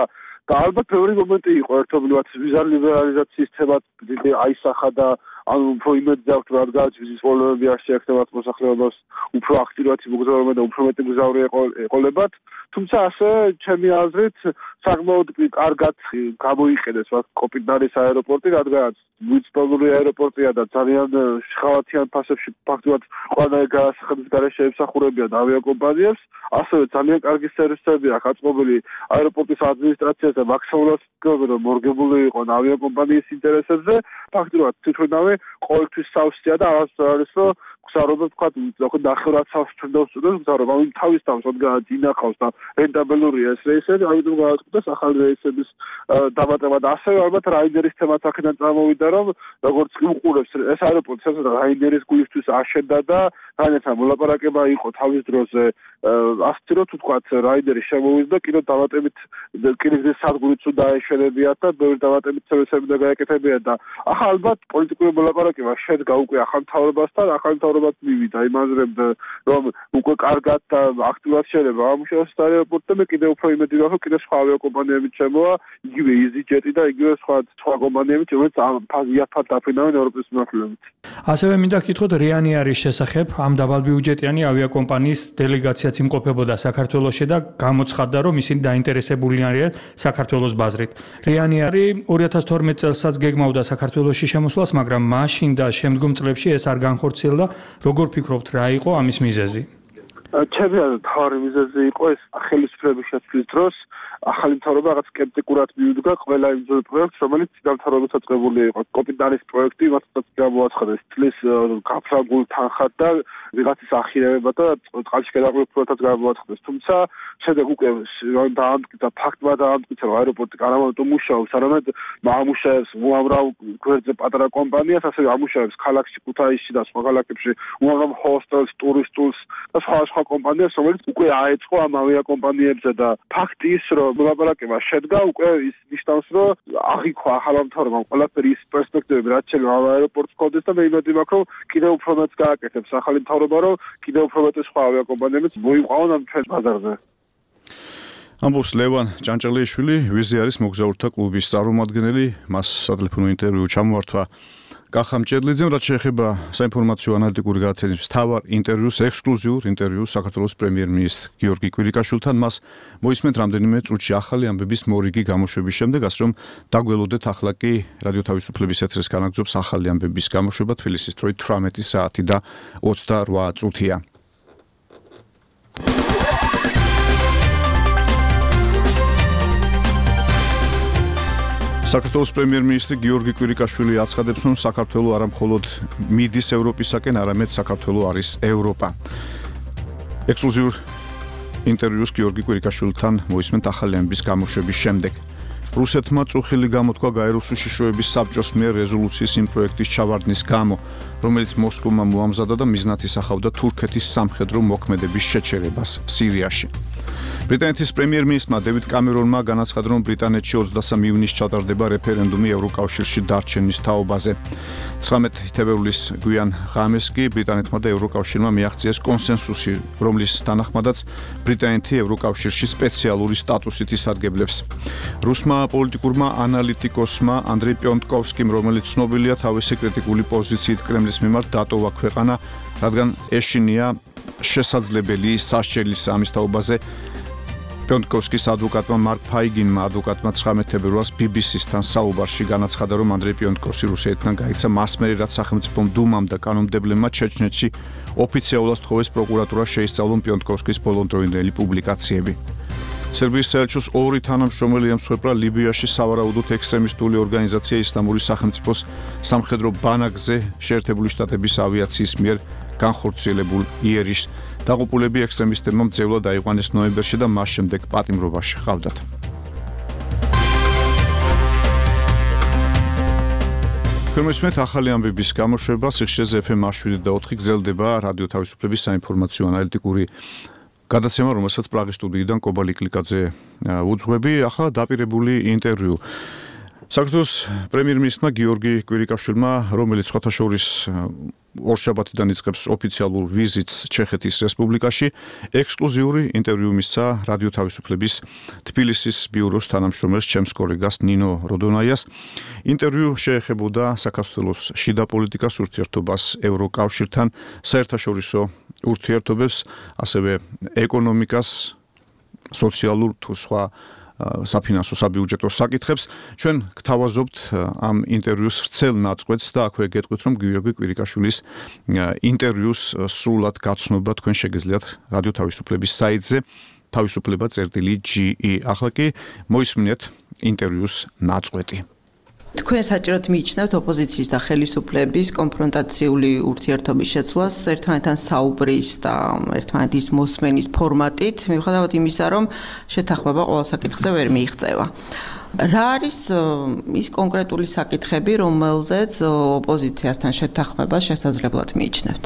და ალბათ ბევრი მომენტი იყო ერთობლივად ვიზა ლიბერალიზაციის თემად აისახა და ანუ უფრო იმედზე აქვს რადგან ვიზის პრობლემები არ შეეხებათ მოსახლეობას უფრო აქტიურად იმოგზაურებენ და უფრო მეტი მგზავრი ეყოლებათ თუმცა ასე ჩემი აზრით საკმაოდ კარგად გამოიყენეს კოპიდარის აეროპორტი რადგან მუნიციპალური აეროპორტია და ძალიან შეხავათიან ფასებში ფაქტობრივად ყველანაირი გადასახადის გარეშე ემსახურებიან ავიაკომპანიებს ასევე ძალიან კარგი სერვისები აქვს აწყობილი აეროპორტის ადმინისტრაციას და მაქსიმალურად გქონდა რომ მორგებული იყო ავიაკომპანიის ინტერესებზე ფაქტობრივად თვითონავე ყოველთვის სავსეა და არასდროს არის რომ გზავრობა თქვა ნახევრად სავსე ჩნდოს გზავრობა ამ თავის თავს რადგან ინახავს და რენტაბელურია ეს რეისები ამიტომ გააწყდა ახალი რეისების დამატება და ასევე ალბათ რაინდერის თემაც აქედან წამოვიდა რომ როგორც უყურებს ეს აეროპორტი საერთოდ რაინდერის გულისთვის აშენდა და განეცა მოლაპარაკება იყო თავის დროზე ასეთი რომ თუ თქვა რაინდერი შემოვიდა კიდევ დამატებით კიდევ სადგურიც უნდა აეშენებიათ და ბევრი დამატებით სერვისები და გაეკეთებიათ და ახლა ალბათ პოლიტიკური მოლაპარაკება შედგა უკვე ახალ მთავრობასთან ახალ მთავრობაც მივიდა იმაზრებდა რომ უკვე კარგად და აქტიურად შეიძლება ამუშავოს აეროპორტი და მე კიდევ უფრო იმედი ვაქვს რომ კიდევ სხვა ავიაკომპანიები შემოვა იგივე EasyJet და იგივე სხვა კომპანიები რომელიც იაფად დაფრინავენ ევროპის მიმართულებით ასევე მინდა გითხოთ რეანიარის შესახებ ამ დაბალბიუჯეტიანი ავიაკომპანიის დელეგაციაც იმყოფებოდა საქართველოში და გამოცხადდა რომ ისინი დაინტერესებული არიან საქართველოს ბაზრით რეანიარი 2012 წელსაც გეგმავდა საქართველოში შემოსვლას მაგრამ მაშინ და შემდგომ წლებში ეს არ განხორციელდა როგორ ფიქრობთ რა იყო ამის მიზეზი ჩემი აზრით თავი მიზეზი იყო ეს ხელისუფლების შეცვლის დროს ახალი მთავრობა რაღაც სკეპტიკურად მიუდგა ყველა იმ პროექტს რომელიც დამთავრებაც აწყებული იყო კოპიდარის პროექტი მათაც გამოაცხადეს წლის გაფრაგულ თანხად და ვიღაცის ახირებება და წყალში გადაყრილ პროექტად გამოაცხადეს თუმცა შემდეგ უკვე დაამტკიცა ფაქტმა დაამტკიცა რომ აეროპორტი არამარტო მუშაობს არამედ ამუშავებს უამრავ გვერდზე პატარა კომპანიას ასევე ამუშავებს ქალაქში ქუთაისში და სხვა ქალაქებში უამრავ ჰოსტელს ტურისტულს და სხვა კომპანიებს რომელიც უკვე აეწყო ამ ავიაკომპანიებზე და ფაქტი ის რომ მოლაპარაკება შედგა უკვე ის ნიშნავს რომ აღიქვა ახალ მთავრობამ ყველაფერი ის პერსპექტივები რაც შეიძლება აეროპორტს ჰქონდეს და მე იმედი მაქვს რომ კიდევ უფრო მეტს გააკეთებს ახალი მთავრობა რომ კიდევ უფრო მეტი სხვა ავიაკომპანიებიც მოიყვანონ ამ ჩვენ ბაზარზე ამბობს ლევან ჭანჭელიშვილი ვიზიარის მოგზაურთა კლუბის წარმომადგენელი მას სატელეფონო ინტერვიუ ჩამოართვა კახა მჭედლიძემ რაც შეეხება საინფორმაციო ანალიტიკური გადაცემის მთავარ ინტერვიუს ექსკლუზიურ ინტერვიუს საქართველოს პრემიერ-მინისტრ გიორგი კვირიკაშვილთან მას მოისმენთ რამდენიმე წუთში ახალი ამბების მორიგი გამოშვების შემდეგ ასე რომ დაგველოდეთ ახლა კი რადიო თავისუფლების ეთრის განაგზობს ახალი ამბების გამოშვება თბილისის დროით 18 საათი და 28 წუთია საქართველოს პრემიერ-მინისტრი გიორგი კვირიკაშვილი აცხადებს, რომ საქართველო არა მხოლოდ მიდის ევროპისაკენ, არამედ საქართველო არის ევროპა. ექსკლუზიურ ინტერვიუს გიორგი კვირიკაშვილთან მოისმენთ ახალი ამბების გამოშვების შემდეგ. რუსეთმა წუხილი გამოთქვა გაეროს უშიშროების საბჭოს მიერ რეზოლუციის იმ პროექტის ჩავარდნის გამო, რომელიც მოსკოვმა მოამზადა და მიზნად ისახავდა თურქეთის სამხედრო მოქმედების შეჩერებას სირიაში. ბრიტანეთის პრემიერ-მინისტრმა დევიდ კამერონმა განაცხადა, რომ ბრიტანეთში 23 ივნისს ჩატარდება რეფერენდუმი ევროკავშირში დარჩენის თაობაზე. 19 თებერვლის გვიან ღამეს კი ბრიტანეთმა და ევროკავშირმა მიაღწიეს კონსენსუსი, რომლის თანახმადაც ბრიტანეთი ევროკავშირში სპეციალური სტატუსით ისარგებლებს. რუსმა პოლიტიკურმა ანალიტიკოსმა ანდრეი პიონტკოვსკიმ, რომელიც ცნობილია თავისი კრიტიკული პოზიციით კრემლის მიმართ, დატოვა ქვეყანა, რადგან ეშინია შესაძლებელი სასჯელის ამის თაობაზე. პიონტკოვსკის ადვოკატმა მარკ ფაიგინმა ადვოკატმა 19 თებერვალს BBC-სთან საუბარში განაცხადა, რომ ანდრეი პიონტკოვსკი რუსეთიდან გაიქცა მასმერი, რაც სახელმწიფო დუმამ და კანონმდებლებმა ჩეჩნეთში ოფიციალურად თხოვეს პროკურატურას შეისწავლონ პიონტკოვსკის ბოლოდროინდელი პუბლიკაციები. სერბიის საელჩოს ორი თანამშრომელი ემსხვერპლა ლიბიაში სავარაუდოდ ექსტრემისტული ორგანიზაცია ისლამური სახელმწიფოს სამხედრო ბანაკზე შეერთებული შტატების ავიაციის მიერ განხორციელებულ იერიშს. დაღუპულები ექსტრემისტებმა მძევლად აიყვანეს ნოემბერში და მას შემდეგ პატიმრობაში ჰყავდათ. ქვემოსმეთ ახალი ამბების გამოშვება სიხშირეზე FM 7 გრძელდება რადიო თავისუფლების საინფორმაციო ანალიტიკური გადაცემა, რომელსაც პრაღის სტუდიიდან კობა ლიკლიკაძე უძღვები. ახლა დაპირებული ინტერვიუ. საქართველოს პრემიერ-მინისტრმა გიორგი კვირიკაშვილმა, რომელიც ხოთაშორის ორშაბათიდან იწყებს ოფიციალურ ვიზიტს ჩეხეთის რესპუბლიკაში, ექსკლუზიური ინტერვიუ მისცა რადიო თავისუფლების თბილისის ბიუროს თანამშრომელს, ჩემს კოლეგას ნინო როდონაიას. ინტერვიუ შეეხებოდა საქართველოს შიდა პოლიტიკას, ურთიერთობას ევროკავშირთან, საერთაშორისო ურთიერთობებს, ასევე ეკონომიკას, სოციალურ თუ სხვა საფინანსო საბიუჯეტო საკითხებს. ჩვენ გთავაზობთ ამ ინტერვიუს ვრცელ ნაწყვეტს და აქვე გეტყვით, რომ გიორგი კვირიკაშვილის ინტერვიუს სრულად გაცნობა თქვენ შეგიძლიათ რადიო თავისუფლების საიტზე თავისუფლება.ge. ახლა კი მოისმინეთ ინტერვიუს ნაწყვეტი. თქვენ საჭიროდ მიიჩნევთ ოპოზიციის და ხელისუფლების კონფრონტაციული ურთიერთობის შეცვლას ერთმანეთთან საუბრის და ერთმანეთის მოსმენის ფორმატით, მიუხედავად იმისა, რომ შეთანხმება ყოველ საკითხზე ვერ მიიღწევა. რა არის ის კონკრეტული საკითხები, რომელზეც ოპოზიციასთან შეთანხმებას შესაძლებლად მიიჩნევთ?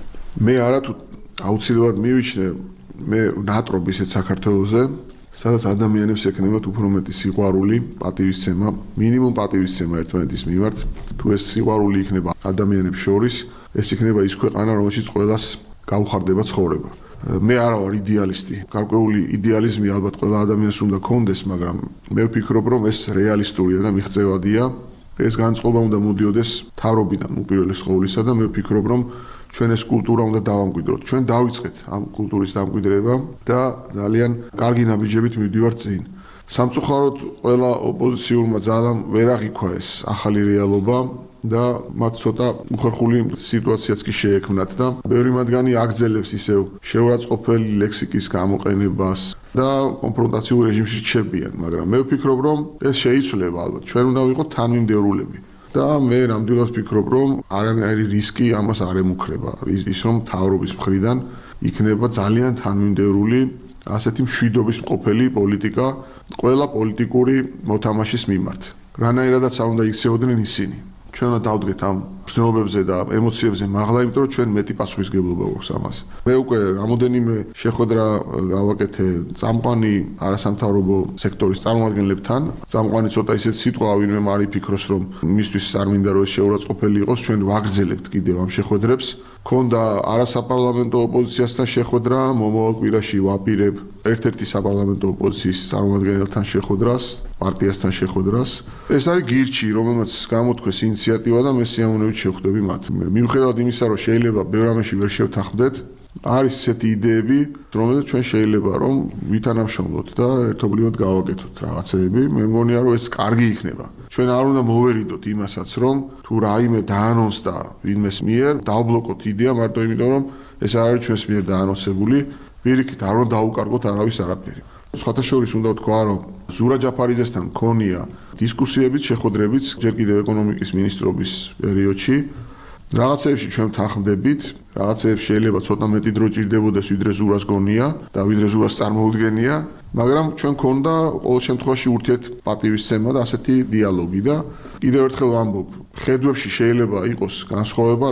მე არათუ აუცილებლად მივიჩნე, მე ნატრობ ისეთ საქართველოზე, სადაც ადამიანებს ექნებათ უფრო მეტი სიყვარული, პატივისცემა, მინიმუმ პატივისცემა ერთმანეთის მიმართ. თუ ეს სიყვარული იქნება ადამიანებს შორის, ეს იქნება ის ქვეყანა, რომელშიც ყველას გაუხარდება ცხოვრება. მე არა ვარ იდეალისტი. გარკვეული იდეალიზმი ალბათ ყველა ადამიანს უნდა კონდეს, მაგრამ მე ვფიქრობ, რომ ეს რეალისტურია და მიღწევადია. ეს განწყობა უნდა მოდიოდეს მთავრობიდან უპირველეს ყოვლისა და მე ვფიქრობ, რომ ჩვენ ეს კულტურა უნდა დავამკვიდროთ. ჩვენ დავიწყეთ ამ კულტურის დამკვიდრება და ძალიან კარგი ნაბიჯებით მივდივართ წინ. სამწუხაროდ ყველა ოპოზიციურმა ძალამ ვერ აღიქვა ეს ახალი რეალობა და მათ ცოტა უხერხული სიტუაციაც კი შეექმნათ და ბევრი მათგანი აგრძელებს ისევ შეურაცხყოფელი ლექსიკის გამოყენებას და კონფრონტაციულ რეჟიმში რჩებიან, მაგრამ მე ვფიქრობ, რომ ეს შეიცვლება ალბათ. ჩვენ უნდა ვიყოთ თანმიმდევრულები. და მე ნამდვილად ვფიქრობ, რომ არანაირი რისკი ამას არ ემუქრება. ის რომ მთავრობის მხრიდან იქნება ძალიან თანმიმდევრული ასეთი მშვიდობის მყოფელი პოლიტიკა ყველა პოლიტიკური მოთამაშის მიმართ. რანაირადაც არ უნდა იქცეოდნენ ისინი. ჩვენ უნდა დავდგეთ ამ გრძნობებზე და ემოციებზე მაღლა, იმიტომ რომ ჩვენ მეტი პასუხისგებლობა გვაქვს ამას. მე უკვე რამოდენიმე შეხვედრა გავაკეთე წამყვანი არასამთავრობო სექტორის წარმომადგენლებთან. წამყვანი ცოტა ისეთ სიტყვა, ვინმე არ იფიქროს, რომ მისთვის არ მინდა რომ ეს შეურაცხყოფელი იყოს, ჩვენ ვაგრძელებთ კიდევ ამ შეხვედრებს. ქონდა არასაპარლამენტო ოპოზიციასთან შეხვედრა, მომავალ კვირაში ვაპირებ ერთ-ერთი საპარლამენტო ოპოზიციის წარმომადგენელთან შეხვედრას, პარტიასთან შეხვედრას. ეს არის გირჩი, რომელმაც გამოთქვეს ინიციატივა და მე სიამოვნებით შევხვდები მათ. მიუხედავად იმისა, რომ შეიძლება ბევრ რამეში ვერ შევთანხმდეთ, არის ესეთი იდეები, რომელზეც ჩვენ შეიძლება რომ ვითანამშრომლოთ და ერთობლივად გავაკეთოთ რაღაცეები. მე მგონია, რომ ეს კარგი იქნება. ჩვენ არ უნდა მოვერიდოთ იმასაც, რომ თუ რაიმე დაანონსდა ვინმეს მიერ, დავბლოკოთ იდეა მარტო იმიტომ, რომ ეს არ არის ჩვენს მიერ დაანონსებული, პირიქით არ უნდა დაუკარგოთ არავის არაფერი. სხვათა შორის უნდა ვთქვა, რომ ზურა ჯაფარიძესთან მქონია დისკუსიებიც, შეხვედრებიც ჯერ კიდევ ეკონომიკის მინისტრობის პერიოდში. რაღაცეებში ჩვენ ვთანხმდებით, რაღაცეებში შეიძლება ცოტა მეტი დრო ჭირდებოდეს, ვიდრე ზურას გონია და ვიდრე ზურას წარმოუდგენია, მაგრამ ჩვენ ქონდა ყოველ შემთხვევაში ურთიერთპატივისცემა და ასეთი დიალოგი და კიდევ ერთხელ ვამბობ, ხედვებში შეიძლება იყოს განსხვავება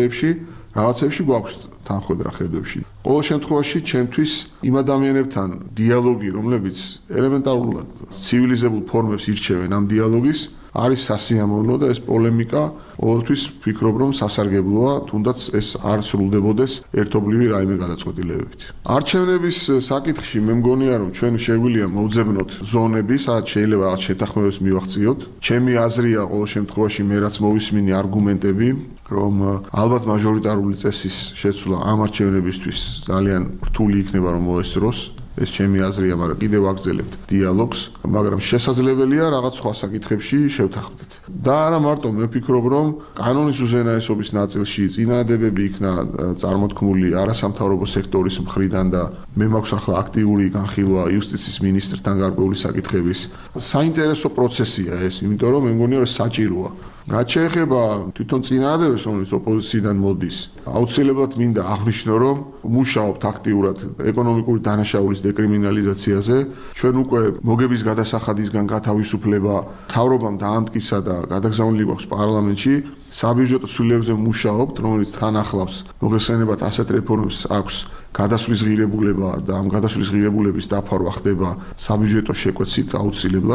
რაღაცეებში გვაქვს თანხმედრა ხედვებში. ყოველ შემთხვევაში ჩემთვის იმ ადამიანებთან დიალოგი, რომლებიც ელემენტარულად ცივილიზებულ ფორმებს ირჩევენ ამ დიალოგის, არის სასიამოვნო და ეს პოლემიკა ყოველთვის ვფიქრობ, რომ სასარგებლოა, თუნდაც ეს არ სრულდებოდეს ერთობლივი რაიმე გადაწყვეტილებებით. არჩევნების საკითხში მე მგონია, რომ ჩვენ შეგვიძლია მოვძებნოთ ზონები, სადაც შეიძლება რაღაც შეთანხმებებს მივახციოთ. ჩემი აზრია ყოველ შემთხვევაში მე რაც მოვისმინე არგუმენტები, რომ ალბათ მაჟორიტარული წესის შეცვლა ამ არჩევნებისთვის ძალიან რთული იქნება რომ მოესწროს. ეს ჩემი აზრია, მაგრამ კიდევ ვაგრძელებთ დიალოგს, მაგრამ შესაძლებელია რაღაც სხვა საკითხებში შევთანხმდეთ. და არა მარტო, მე ვფიქრობ, რომ კანონის უზენაესობის ნაწილში წინააღმდეგობები იქნა წარმოთქმული არასამთავრობო სექტორის მხრიდან და მე მაქვს ახლა აქტიური განხილვა იუსტიციის მინისტრთან გარკვეული საკითხების. საინტერესო პროცესია ეს, იმიტომ რომ მე მგონია, რომ საჭიროა. რაც შეეხება თვითონ წინააღმდეგებს, რომელიც ოპოზიციიდან მოდის, აუცილებლად მინდა აღნიშნო, რომ მუშაობთ აქტიურად ეკონომიკური დანაშაულის დეკრიმინალიზაციაზე. ჩვენ უკვე მოგების გადასახადისგან გათავისუფლება მთავრობამ დაამტკიცა და გადაგზავნილი გვაქვს პარლამენტში. საბიუჯეტო ცვლილებზე მუშაობთ, რომელიც თან ახლავს მოგესალმებათ ასეთ რეფორმებს აქვს გადასვლის ღირებულება და ამ გადასვლის ღირებულების დაფარვა ხდება საბიუჯეტო შეკვეცით აუცილებლად.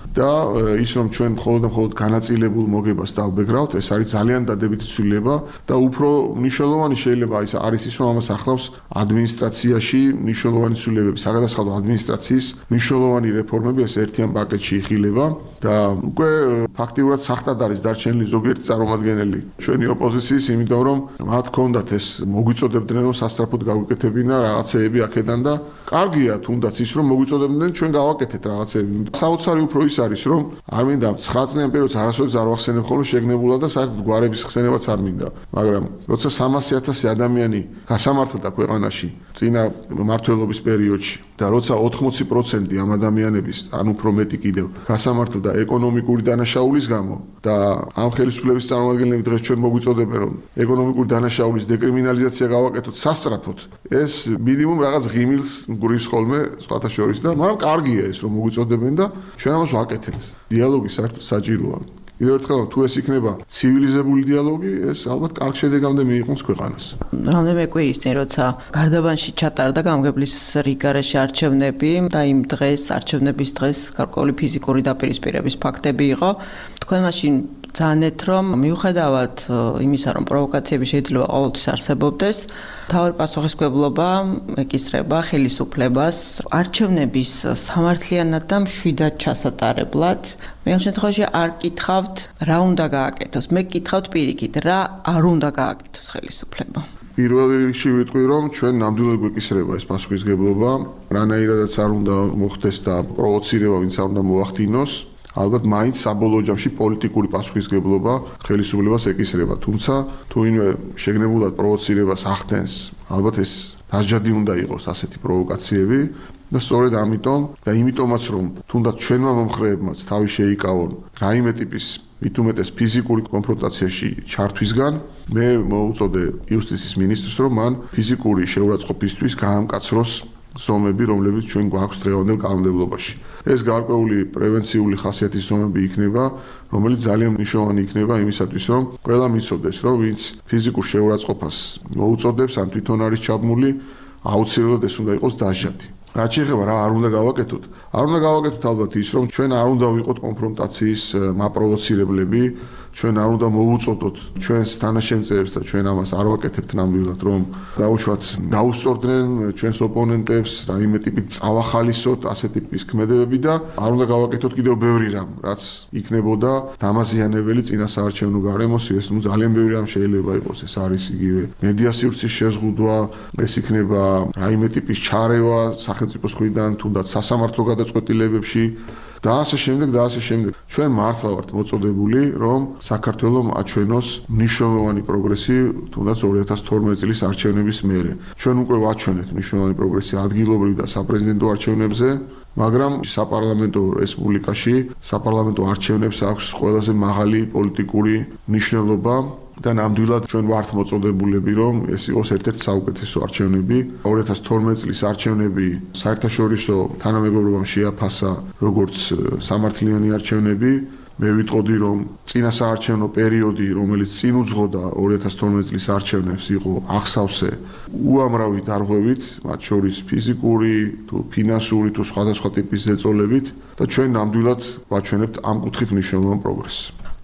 და ის რომ ჩვენ მხოლოდ განაწილებულ მოგებას დავბეგრავთ, ეს არის ძალიან დადებითი ცვლილება და უფრო მნიშვნელოვანი შეიძლება არის ის რომ ამას ახლავს ადმინისტრაციაში მნიშვნელოვანი ცვლილებები, საგადასახადო ადმინისტრაციის მნიშვნელოვანი რეფორმები ეს ერთიან პაკეტში იხილება და უკვე ფაქტიურად სახტად არის დარჩენილი ზოგიერთი წარმომადგენელი ჩვენი ოპოზიციის, იმიტომ რომ მათ ჰქონდათ ეს მოგვიწოდებდნენ რომ სასწრაფოდ გავიკეთებინა რაღაცეები აქედან და კარგია თუნდაც ის რომ მოგვიწოდებდნენ ჩვენ გავაკეთეთ რაღაცეები. საოცარი უფრო ის არის რომ არ მინდა 9 წლიან პერიოდს არასოდეს არ ვახსენებ ხოლმე შეგნებულად და საერთოდ გვარების ხსენებაც არ მინდა, მაგრამ როცა 300,000 ადამიანი გასამართლდა ქვეყანაში წინა მმართველობის პერიოდში და როცა 80% ამ ადამიანების ან უფრო მეტი კიდევ გასამართლდა ეკონომიკური დანაშაულის გამო და ამ ხელისუფლების წარმომადგენლები დღეს ჩვენ მოგვიწოდებენ რომ ეკონომიკური დანაშაულის დეკრიმინალიზაცია გავაკეთოთ სასწრაფოდ, ეს მინიმუმ რაღაც ღიმილს მგრის ხოლმე სხვათა შორის და მაგრამ კარგია ეს რომ მოგვიწოდებენ და ჩვენ ამას ვაკეთებთ. დიალოგი საერთოდ საჭიროა. კიდევ ერთხელ თუ ეს იქნება ცივილიზებული დიალოგი, ეს ალბათ კარგ შედეგამდე მიიღოს ქვეყანას. რამდენიმე კვირის წინ როცა გარდაბანში ჩატარდა გამგებლის რიგარეში არჩევნები და იმ დღეს არჩევნების დღეს გარკვეული ფიზიკური დაპირისპირების ფაქტები იყო, თქვენ მაშინ ძანეთ რომ მიუხედავად იმისა რომ პროვოკაციები შეიძლება ყოველთვის არსებობდეს, თავი პასუხისმგებლობა ეკისრება ხელისუფლებას არჩევნების სამართლიანად და მშვიდად ჩასატარებლად. მე ამ შემთხვევაში არ კითხავთ რა უნდა გააკეთოს, მე კითხავთ პირიქით რა არ უნდა გააკეთოს ხელისუფლება. პირველ რიგში ვიტყვი რომ ჩვენ ნამდვილად გვეკისრება ეს პასუხისმგებლობა, რანაირადაც არ უნდა მოხდეს და პროვოცირება ვინც არ უნდა მოახდინოს. ალბათ მაინც საბოლოო ჯამში პოლიტიკური პასუხისმგებლობა ხელისუფლებას ეკისრება, თუმცა თუ ინვე შეგნებულად პროვოცირებას ახდენს, ალბათ ეს დასჯადი უნდა იყოს ასეთი პროვოკაციები და სწორედ ამიტომ და იმიტომაც რომ თუნდაც ჩვენმა მომხრეებმაც თავი შეიკავონ რაიმე ტიპის მით უმეტეს ფიზიკური კონფრონტაციაში ჩართვისგან, მე მოუწოდე იუსტიციის მინისტრს რომ მან ფიზიკური შეურაცხყოფისთვის გაამკაცროს ზომები, რომლებიც ჩვენ გვაქვს დღევანდელ კანონმდებლობაში. ეს გარკვეული პრევენციული ხასიათის ზომები იქნება, რომელიც ძალიან მნიშვნელოვანი იქნება იმისათვის, რომ ყველა მიცოდეს, რომ ვინც ფიზიკურ შეურაცხყოფას მოუწოდებს, ან თვითონ არის ჩაბმული, აუცილებლად ეს უნდა იყოს დასჯადი. რაც შეეხება რა არ უნდა გავაკეთოთ? არ უნდა გავაკეთოთ ალბათ ის, რომ ჩვენ არ უნდა ვიყოთ კონფრონტაციის მაპროვოცირებლები, ჩვენ არ უნდა მოუწოდოთ ჩვენს თანაშემწეებს და ჩვენ ამას არ ვაკეთებთ ნამდვილად, რომ დაუშვათ დაუსწორდნენ ჩვენს ოპონენტებს, რაიმე ტიპით წავახალისოთ ასეთი ტიპის ქმედებები და არ უნდა გავაკეთოთ კიდევ ბევრი რამ, რაც იქნებოდა დამაზიანებელი წინა საარჩევნო გარემოსი, ეს ძალიან ბევრი რამ შეიძლება იყოს, ეს არის იგივე მედია სივრცის შეზღუდვა, ეს იქნება რაიმე ტიპის ჩარევა სახელმწიფოს მხრიდან, თუნდაც სასამართლო გადაწყვეტილებებში და ასე შემდეგ და ასე შემდეგ. ჩვენ მართლა ვართ მოწოდებული, რომ საქართველოს აჩვენოს მნიშვნელოვანი პროგრესი, თუნდაც 2012 წლის არჩევნების მერე. ჩვენ უკვე ვაჩვენეთ მნიშვნელოვანი პროგრესი ადგილობრივ და საპრეზიდენტო არჩევნებზე, მაგრამ საპარლამენტო რესპუბლიკაში საპარლამენტო არჩევნებს აქვს ყველაზე მაღალი პოლიტიკური მნიშვნელობა. და ნამდვილად ჩვენ ვართ მოწოდებულები, რომ ეს იყოს ერთ-ერთი საუკეთესო არჩევნები. 2012 წლის არჩევნები საერთაშორისო თანამეგობრობამ შეაფასა როგორც სამართლიანი არჩევნები. მე ვიტყოდი, რომ წინა საარჩევნო პერიოდი, რომელიც წინ უძღოდა 2012 წლის არჩევნებს, იყო აღსავსე უამრავი დარღვევით, მათ შორის ფიზიკური, თუ ფინანსური, თუ სხვადასხვა ტიპის ზეწოლებით და ჩვენ ნამდვილად ვაჩვენებთ ამ კუთხით მნიშვნელოვან პროგრესს.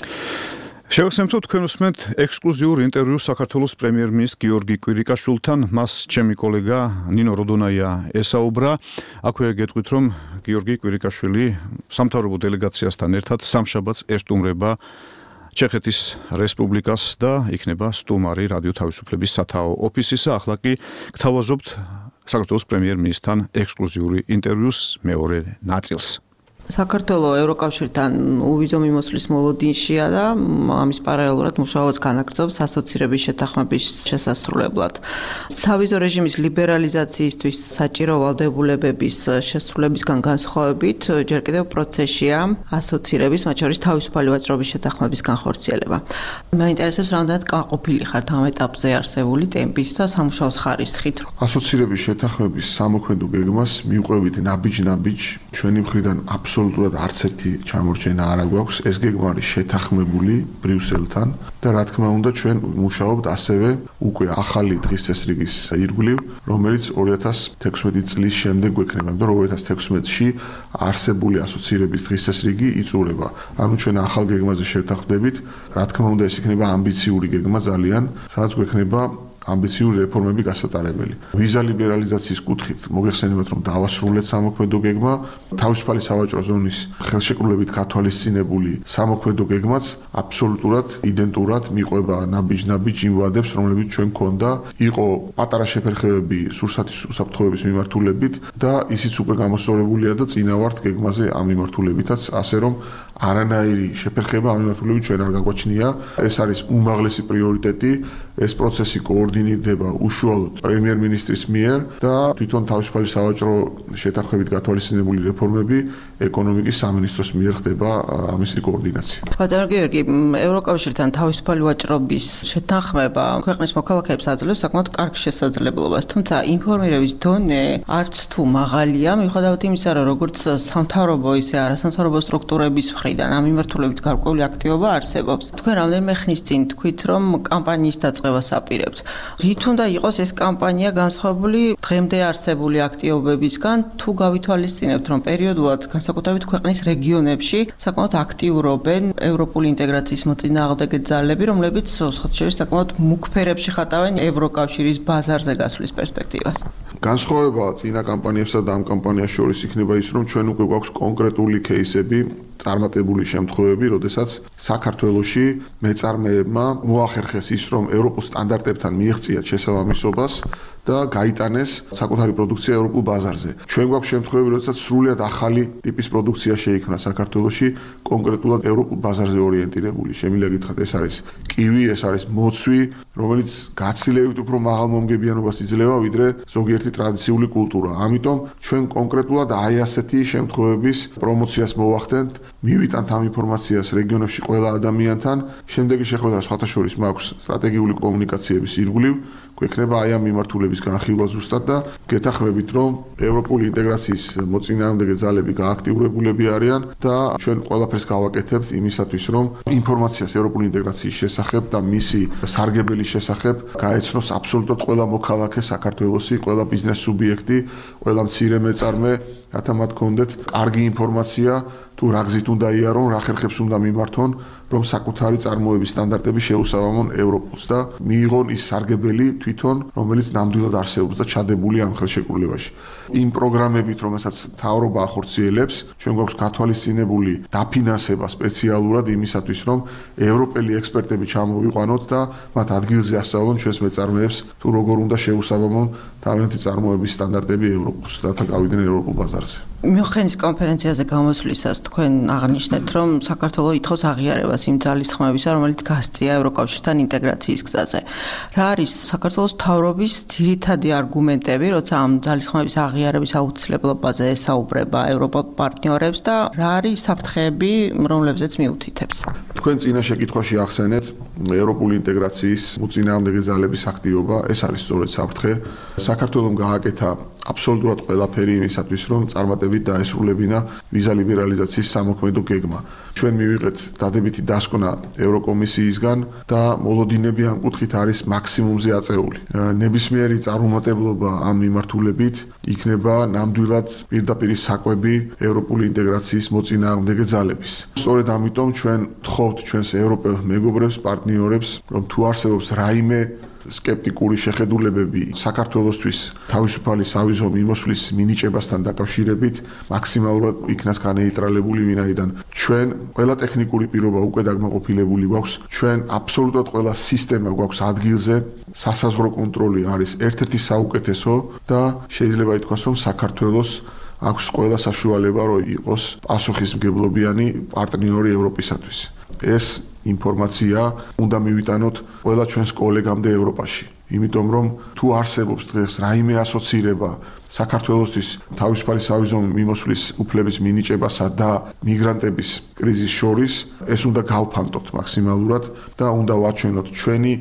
შევახსენებთ თქვენ უსმენთ ექსკლუზიურ ინტერვიუს საქართველოს პრემიერ-მინისტრ გიორგი კვირიკაშვილთან, მას ჩემი კოლეგა ნინო როდონაია ესაუბრა. აქვე გეტყვით, რომ გიორგი კვირიკაშვილი სამთავრობო დელეგაციასთან ერთად სამშაბათს ესტუმრება ჩეხეთის რესპუბლიკას და იქნება სტუმარი რადიო თავისუფლების სათაო ოფისისა. ახლა კი გთავაზობთ საქართველოს პრემიერ-მინისტრთან ექსკლუზიური ინტერვიუს მეორე ნაწილს. საქართველოს ევროკავშირთან უვიზო მიმოსვლის მოლოდინშია და ამის პარალელურად მუშაობს განაგრძობს ასოცირების შეთანხმების შესასრულებლად. სავიზო რეჟიმის ლიბერალიზაციისთვის საჭირო ვალდებულებების შესრულებისგან განსხვავებით, ჯერ კიდევ პროცესია ასოცირების, მათ შორის თავისუფალი ვაჭრობის შეთანხმების განხორციელება. მაინტერესებს რამდენად კმაყოფილი ხართ ამ ეტაპზე არსებული ტემპით და სამუშაოს ხარისხით. ასოცირების შეთანხმების სამოქმედო გეგმას მივყვებით ნაბიჯ-ნაბიჯ ჩვენი მხრიდან აბსოლუტურად არც ერთი ჩამორჩენა არ აქვს. ეს გეგმა არის შეთანხმებული ბრიუსელთან და რა თქმა უნდა ჩვენ მუშაობთ ასევე უკვე ახალი დღის წესრიგის ირგვლივ, რომელიც 2016 წლის შემდეგ გვექნება, და 2016-ში არსებული ასოცირების დღის წესრიგი იწურება. ანუ ჩვენ ახალ გეგმაზე შევთანხმდებით, რა თქმა უნდა ეს იქნება ამბიციური გეგმა ძალიან, სადაც გვექნება ამბიციური რეფორმები გასატარებელი. ვიზა ლიბერალიზაციის კუთხით მოგეხსენებათ, რომ დავასრულეთ სამოქმედო გეგმა, თავისუფალი სავაჭრო ზონის ხელშეკრულებით გათვალისწინებული სამოქმედო გეგმაც აბსოლუტურად იდენტურად მიყვება ნაბიჯ-ნაბიჯ იმ ვადებს, რომლებიც ჩვენ გქონდა, იყო პატარა შეფერხებები სურსათის უსაფრთხოების მიმართულებით და ისიც უკვე გამოსწორებულია და წინავართ გეგმაზე ამ მიმართულებითაც, ასე რომ არანაირი შეფერხება ამ მიმართულებით ჩვენ არ გაგვაჩნია. ეს არის უმაღლესი პრიორიტეტი, ეს პროცესი კოორდინირდება უშუალოდ პრემიერ-მინისტრის მიერ და თვითონ თავისუფალი სავაჭრო შეთანხმებით გათვალისწინებული რეფორმები ეკონომიკის სამინისტროს მიერ ხდება ამისი კოორდინაცია. ბატონო გიორგი, ევროკავშირთან თავისუფალი ვაჭრობის შეთანხმება ქვეყნის მოქალაქეებს აძლევს საკმაოდ კარგ შესაძლებლობას, თუმცა ინფორმირების დონე არც თუ მაღალია, მიუხედავად იმისა, რომ როგორც სამთავრობო ისე არასამთავრობო სტრუქტურების მხრიდან ამ მიმართულებით გარკვეული აქტივობა არსებობს. თქვენ რამდენიმე ხნის წინ თქვით, რომ კამპანიის დაწყებას აპირებთ. რით უნდა იყოს ეს კამპანია განსხვავებული დღემდე არსებული აქტივობებისგან, თუ გავითვალისწინებთ, რომ პერიოდულად განსაკუთრებით ქვეყნის რეგიონებში საკმაოდ აქტიურობენ ევროპული ინტეგრაციის მოწინააღმდეგე ძალები, რომლებიც სხვადასხვა საკმაოდ მუქ ფერებში ხატავენ ევროკავშირის ბაზარზე გასვლის პერსპექტივას. განსხვავება წინა კამპანიებსა და ამ კამპანიას შორის იქნება ის, რომ ჩვენ უკვე გვაქვს კონკრეტული кейსები, წარმატებული შემთხვევები, როდესაც საქართველოში მეწარმეებმა მოახერხეს ის, რომ ევროპულ სტანდარტებთან მიეღწიათ შესაბამისობას და გაიტანეს საკუთარი პროდუქცია ევროპულ ბაზარზე. ჩვენ გვაქვს შემთხვევები, როდესაც სრულიად ახალი ტიპის პროდუქცია შეიქმნა საქართველოში, კონკრეტულად ევროპულ ბაზარზე ორიენტირებული. შემიძლია გითხრათ, ეს არის კივი, ეს არის მოცვი, რომელიც გაცილებით უფრო მაღალ მომგებიანობას იძლევა, ვიდრე ზოგიერთი ტრადიციული კულტურა. ამიტომ ჩვენ კონკრეტულად აი ასეთი შემთხვევების პრომოციას მოვახდენთ, მივიტანთ ამ ინფორმაციას რეგიონებში ყველა ადამიანთან. შემდეგი შეხვედრა სხვათა შორის მაქვს სტრატეგიული კომუნიკაციების ირგვლივ, გვექნება აი ამ მიმართულების განხილვა ზუსტად და გეთანხმებით, რომ ევროპული ინტეგრაციის მოწინააღმდეგე ძალები გააქტიურებულები არიან და ჩვენ ყველაფერს გავაკეთებთ იმისათვის, რომ ინფორმაციას ევროპული ინტეგრაციის შესახებ და მისი სარგებელის შესახებ გაეცნოს აბსოლუტურად ყველა მოქალაქე საქართველოსი, ყველა ბიზნეს სუბიექტი, ყველა მცირე მეწარმე, რათა მათ გქონდეთ კარგი ინფორმაცია თუ რა გზით უნდა იარონ, რა ხერხებს უნდა მიმართონ, რომ საკუთარი წარმოების სტანდარტები შეუსაბამონ ევროპულს და მიიღონ ის სარგებელი თვითონ, რომელიც ნამდვილად არსებობს და ჩადებული ამ ხელშეკრულებაში. იმ პროგრამებით, რომელსაც მთავრობა ახორციელებს, ჩვენ გვაქვს გათვალისწინებული დაფინანსება სპეციალურად იმისათვის, რომ ევროპელი ექსპერტები ჩამოვიყვანოთ და მათ ადგილზე ასწავლონ ჩვენს მეწარმეებს, თუ როგორ უნდა შეუსაბამონ თავიანთი წარმოების სტანდარტები ევროპულს და გავიდნენ ევროპულ ბაზარზე. მიუხედავად კონფერენციაზე გამოსვლისას თქვენ აღნიშნეთ, რომ საქართველო ითხოვს აღიარებას იმ ძალისხმევისა, რომელიც გასწია ევროკავშირთან ინტეგრაციის გზაზე. რა არის საქართველოს მთავრობის ძირითადი არგუმენტები, როცა ამ ძალისხმევის აღიარების აუცილებლობაზე ესაუბრება ევროპულ პარტნიორებს და რა არის საფრთხეები, რომლებზეც მიუთითებს? თქვენ წინა შეკითხვაში ახსენეთ ევროპული ინტეგრაციის მოწინააღმდეგე ძალების აქტივობა, ეს არის სწორედ საფრთხე. საქართველომ გააკეთა აბსოლუტურად ყველაფერი იმისათვის, რომ წარმატებით დაესრულებინა ვიზა ლიბერალიზაციის სამოქმედო გეგმა. ჩვენ მივიღეთ დადებითი დასკვნა ევროკომისიისგან და მოლოდინები ამ კუთხით არის მაქსიმუმზე აწეული. ნებისმიერი წარუმატებლობა ამ მიმართულებით იქნება ნამდვილად პირდაპირ საკვები ევროპული ინტეგრაციის მოწინააღმდეგე ძალების. სწორედ ამიტომ ჩვენ ვთხოვთ ჩვენს ევროპელ მეგობრებს, პარტნიორებს, რომ თუ არსებობს რაიმე სკეპტიკური შეხედულებები საქართველოსთვის თავისუფალი სავიზო მიმოსვლის მინიჭებასთან დაკავშირებით მაქსიმალურად იქნას განეიტრალებული, ვინაიდან ჩვენ ყველა ტექნიკური პირობა უკვე დაგმაყოფილებული გვაქვს, ჩვენ აბსოლუტურად ყველა სისტემა გვაქვს ადგილზე, სასაზღვრო კონტროლი არის ერთ-ერთი საუკეთესო და შეიძლება ითქვას, რომ საქართველოს აქვს ყველა საშუალება, რომ იყოს პასუხისმგებლობიანი პარტნიორი ევროპისათვის. ეს ინფორმაცია უნდა მივიტანოთ ყველა ჩვენს კოლეგამდე ევროპაში. იმიტომ რომ თუ არსებობს დღეს რაიმე ასოცირება საქართველოსთვის თავისუფალი სავიზო მიმოსვლის უფლების მინიჭებასა და მიგრანტების კრიზის შორის, ეს უნდა გავფანტოთ მაქსიმალურად და უნდა ვაჩვენოთ ჩვენი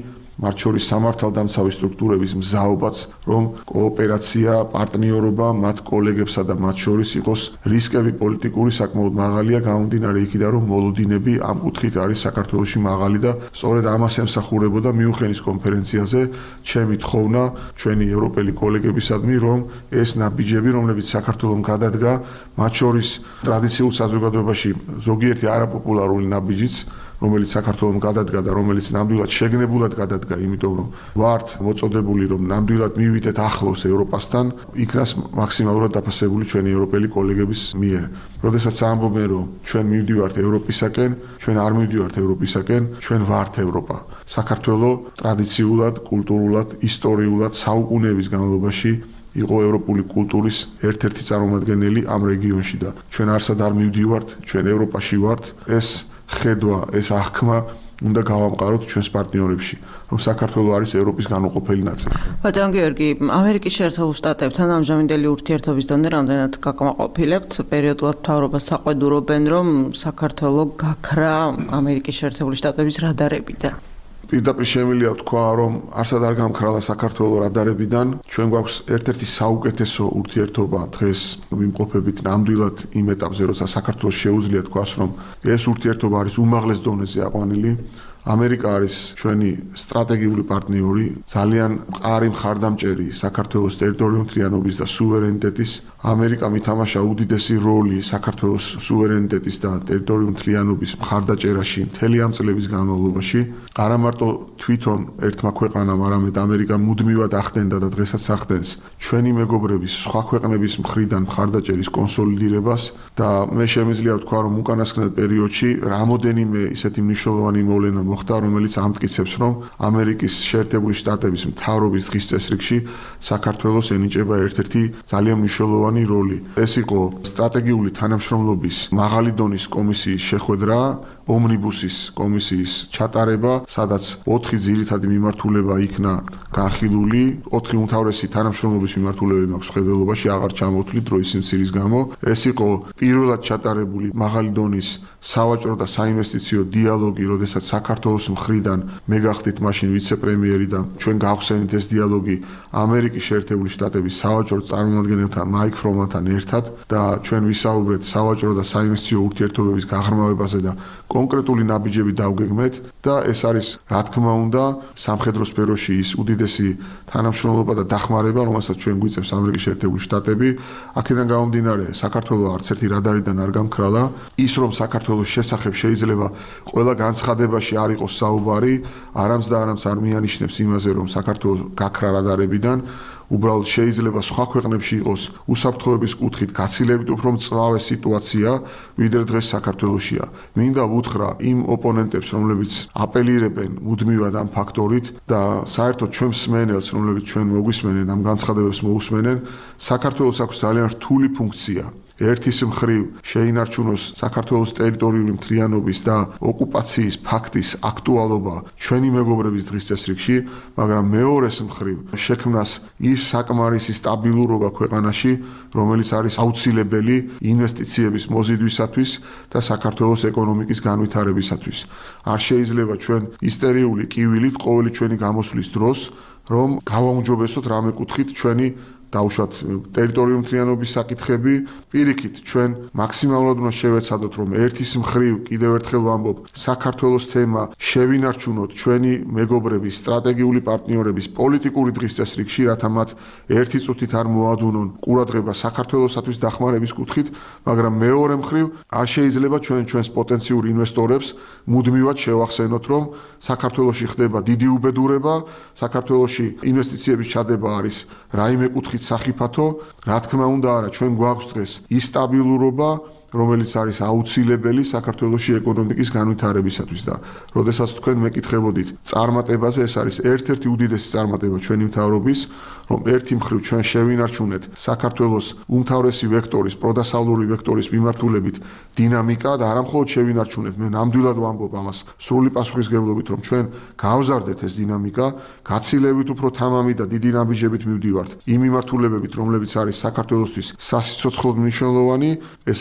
მათ შორის სამართალდამცავი სტრუქტურების მზაობაც, რომ კოოპერაცია, პარტნიორობა მათ კოლეგებსა და მათ შორის იყოს რისკები პოლიტიკური საკმაოდ მაღალია, გამომდინარე იქიდან, რომ მოლოდინები ამ კუთხით არის საქართველოში მაღალი და სწორედ ამას ემსახურებოდა მიუნხენის კონფერენციაზე ჩემი თხოვნა ჩვენი ევროპელი კოლეგებისადმი, რომ ეს ნაბიჯები, რომლებიც საქართველოს გადადგა, მათ შორის ტრადიციულ საზოგადოებაში ზოგიერთი არაპოპულარული ნაბიჯიც, რომელიც საქართველოს გადადგა და რომელიც ნამდვილად შეგნებულად გადადგა, იმიტომ რომ ვართ მოწოდებული, რომ ნამდვილად მივიდეთ ახლოს ევროპასთან, იქნას მაქსიმალურად დაფასებული ჩვენი ევროპელი კოლეგების მიერ. როდესაც ამბობენ, რომ ჩვენ მივდივართ ევროპისაკენ, ჩვენ არ მივდივართ ევროპისაკენ, ჩვენ ვართ ევროპა. საქართველოს ტრადიციულად, კულტურულად, ისტორიულად საუკუნეების განმავლობაში იყო ევროპული კულტურის ერთ-ერთი წარმომადგენელი ამ რეგიონში და ჩვენ არსად არ მივდივართ, ჩვენ ევროპაში ვართ. ეს ხედვა, ეს აღქმა უნდა გავამყაროთ ჩვენს პარტნიორებში, რომ საქართველოს არის ევროპის განუყოფელი ნაწილი. ბატონ გიორგი, ამერიკის შეერთებულ შტატებთან ამჟამინდელი ურთიერთობის დონე რამდენად გაკმაყოფილებთ? პერიოდულად მთავრობას საყვედურობენ, რომ საქართველოს გაქრა ამერიკის შეერთებული შტატების რადარებიდან. პირდაპირ შემიძლია ვთქვა, რომ არსად არ გამქრალა საქართველოს რადარებიდან. ჩვენ გვაქვს ერთ-ერთი საუკეთესო ურთიერთობა დღეს ვიმყოფებით ნამდვილად იმ ეტაპზე, როცა საქართველოს შეუძლია თქვას, რომ ეს ურთიერთობა არის უმაღლეს დონეზე აყვანილი. ამერიკა არის ჩვენი სტრატეგიული პარტნიორი, ძალიან მყარი მხარდამჭერი საქართველოს ტერიტორიუმთლიანობის და სუვერენიტეტის. ამერიკა მითამაშა უდიდესი როლი საქართველოს სუვერენიტეტის და ტერიტორიუმთლიანობის მხარდაჭერაში მთელი ამ წლების განმავლობაში. არა მარტო თვითონ ერთმა ქვეყანამ, არამედ ამერიკა მუდმივად ახდენდა და დღესაც ახდენს ჩვენი მეგობრების სხვა ქვეყნების მხრიდან მხარდაჭერის კონსოლიდირებას და მე შემიძლია ვთქვა, რომ უკანასკნელ პერიოდში რამოდენიმე ისეთი მნიშვნელოვანი მოვლენა მოხდა, რომელიც ამტკიცებს, რომ ამერიკის შეერთებული შტატების მთავრობის დღის წესრიგში საქართველოს ენიჭება ერთ-ერთი ძალიან მნიშვნელოვანი როლი. ეს იყო სტრატეგიული თანამშრომლობის მაღალი დონის კომისიის შეხვედრა, ომნიბუსის კომისიის ჩატარება, სადაც 4 ძირითადი მიმართულება იქნა განხილული, 4 უმთავრესი თანამშრომლობის მიმართულებები მაქვს მხედველობაში, აღარ ჩამოვთვლით დროის სიმცირის გამო. ეს იყო პირველად ჩატარებული მაღალი დონის სავაჭრო და საინვესტიციო დიალოგი, როდესაც საქართველოს მხრიდან მე გახდით მაშინ ვიცე-პრემიერი და ჩვენ გავხსენით ეს დიალოგი ამერიკის შეერთებული შტატების სავაჭრო წარმომადგენელთან მაიკ ფრომანთან ერთად და ჩვენ ვისაუბრეთ სავაჭრო და საინვესტიციო ურთიერთობების გაღრმავებაზე და კონკრეტული ნაბიჯები დავგეგმეთ და ეს არის, რა თქმა უნდა, სამხედრო სფეროში ის უდიდესი თანამშრომლობა და დახმარება, რომელსაც ჩვენ გვიწევს ამერიკის შეერთებული შტატები. აქედან გამომდინარე, საქართველოს არც ერთი რადარიდან არ გამქრალა. ის, რომ საქართველოს შესახებ შეიძლება ყველა განცხადებაში არ იყოს საუბარი, არამც და არამც არ მიანიშნებს იმაზე, რომ საქართველოს გაქრა რადარებიდან. უბრალოდ შეიძლება სხვა ქვეყნებში იყოს უსაფრთხოების კუთხით გაცილებით უფრო მწვავე სიტუაცია, ვიდრე დღეს საქართველოშია. მინდა ვუთხრა იმ ოპონენტებს, რომლებიც აპელირებენ მუდმივად ამ ფაქტორით და საერთოდ ჩვენ მსმენელს, რომლებიც ჩვენ მოგვისმენენ, ამ განცხადებებს მოусმენენ, საქართველოს აქვს ძალიან რთული ფუნქცია. ერთის მხრივ შეინარჩუნოს საქართველოს ტერიტორიული მთლიანობის და ოკუპაციის ფაქტის აქტუალობა ჩვენი მეგობრების დღის წესრიგში, მაგრამ მეორეს მხრივ შექმნას ის საკმარისი სტაბილურობა ქვეყანაში, რომელიც არის აუცილებელი ინვესტიციების მოზიდვისათვის და საქართველოს ეკონომიკის განვითარებისათვის. არ შეიძლება ჩვენ ისტერიული კივილით ყოველი ჩვენი გამოსვლის დროს, რომ გავაუმჯობესოთ რამე კუთხით ჩვენი დავუშვათ ტერიტორიული მთლიანობის საკითხები, პირიქით ჩვენ მაქსიმალურად უნდა შევეცადოთ, რომ ერთის მხრივ კიდევ ერთხელ ვამბობ, საქართველოს თემა შევინარჩუნოთ ჩვენი მეგობრების, სტრატეგიული პარტნიორების პოლიტიკური დღის წესრიგში, რათა მათ ერთი წუთით არ მოადუნონ ყურადღება საქართველოსათვის დახმარების კუთხით, მაგრამ მეორე მხრივ არ შეიძლება ჩვენს პოტენციურ ინვესტორებს მუდმივად შევახსენოთ, რომ საქართველოში ხდება დიდი უბედურება, საქართველოში ინვესტიციების ჩადება არის რაიმე კუთხით სახიფათო, რა თქმა უნდა არა, ჩვენ გვაქვს დღეს ის სტაბილურობა, რომელიც არის აუცილებელი საქართველოში ეკონომიკის განვითარებისათვის და როდესაც თქვენ მეკითხებოდით წარმატებაზე, ეს არის ერთ-ერთი უდიდესი წარმატება ჩვენი მთავრობის, რომ ერთი მხრივ ჩვენ შევინარჩუნეთ საქართველოს უმთავრესი ვექტორის, პროდასავლური ვექტორის მიმართულებით დინამიკა და არა მხოლოდ შევინარჩუნეთ, მე ნამდვილად ვამბობ ამას სრული პასუხისმგებლობით, რომ ჩვენ გავზარდეთ ეს დინამიკა, გაცილებით უფრო თამამი და დიდი ნაბიჯებით მივდივართ იმ მიმართულებებით, რომლებიც არის საქართველოსთვის სასიცოცხლოდ მნიშვნელოვანი, ეს არის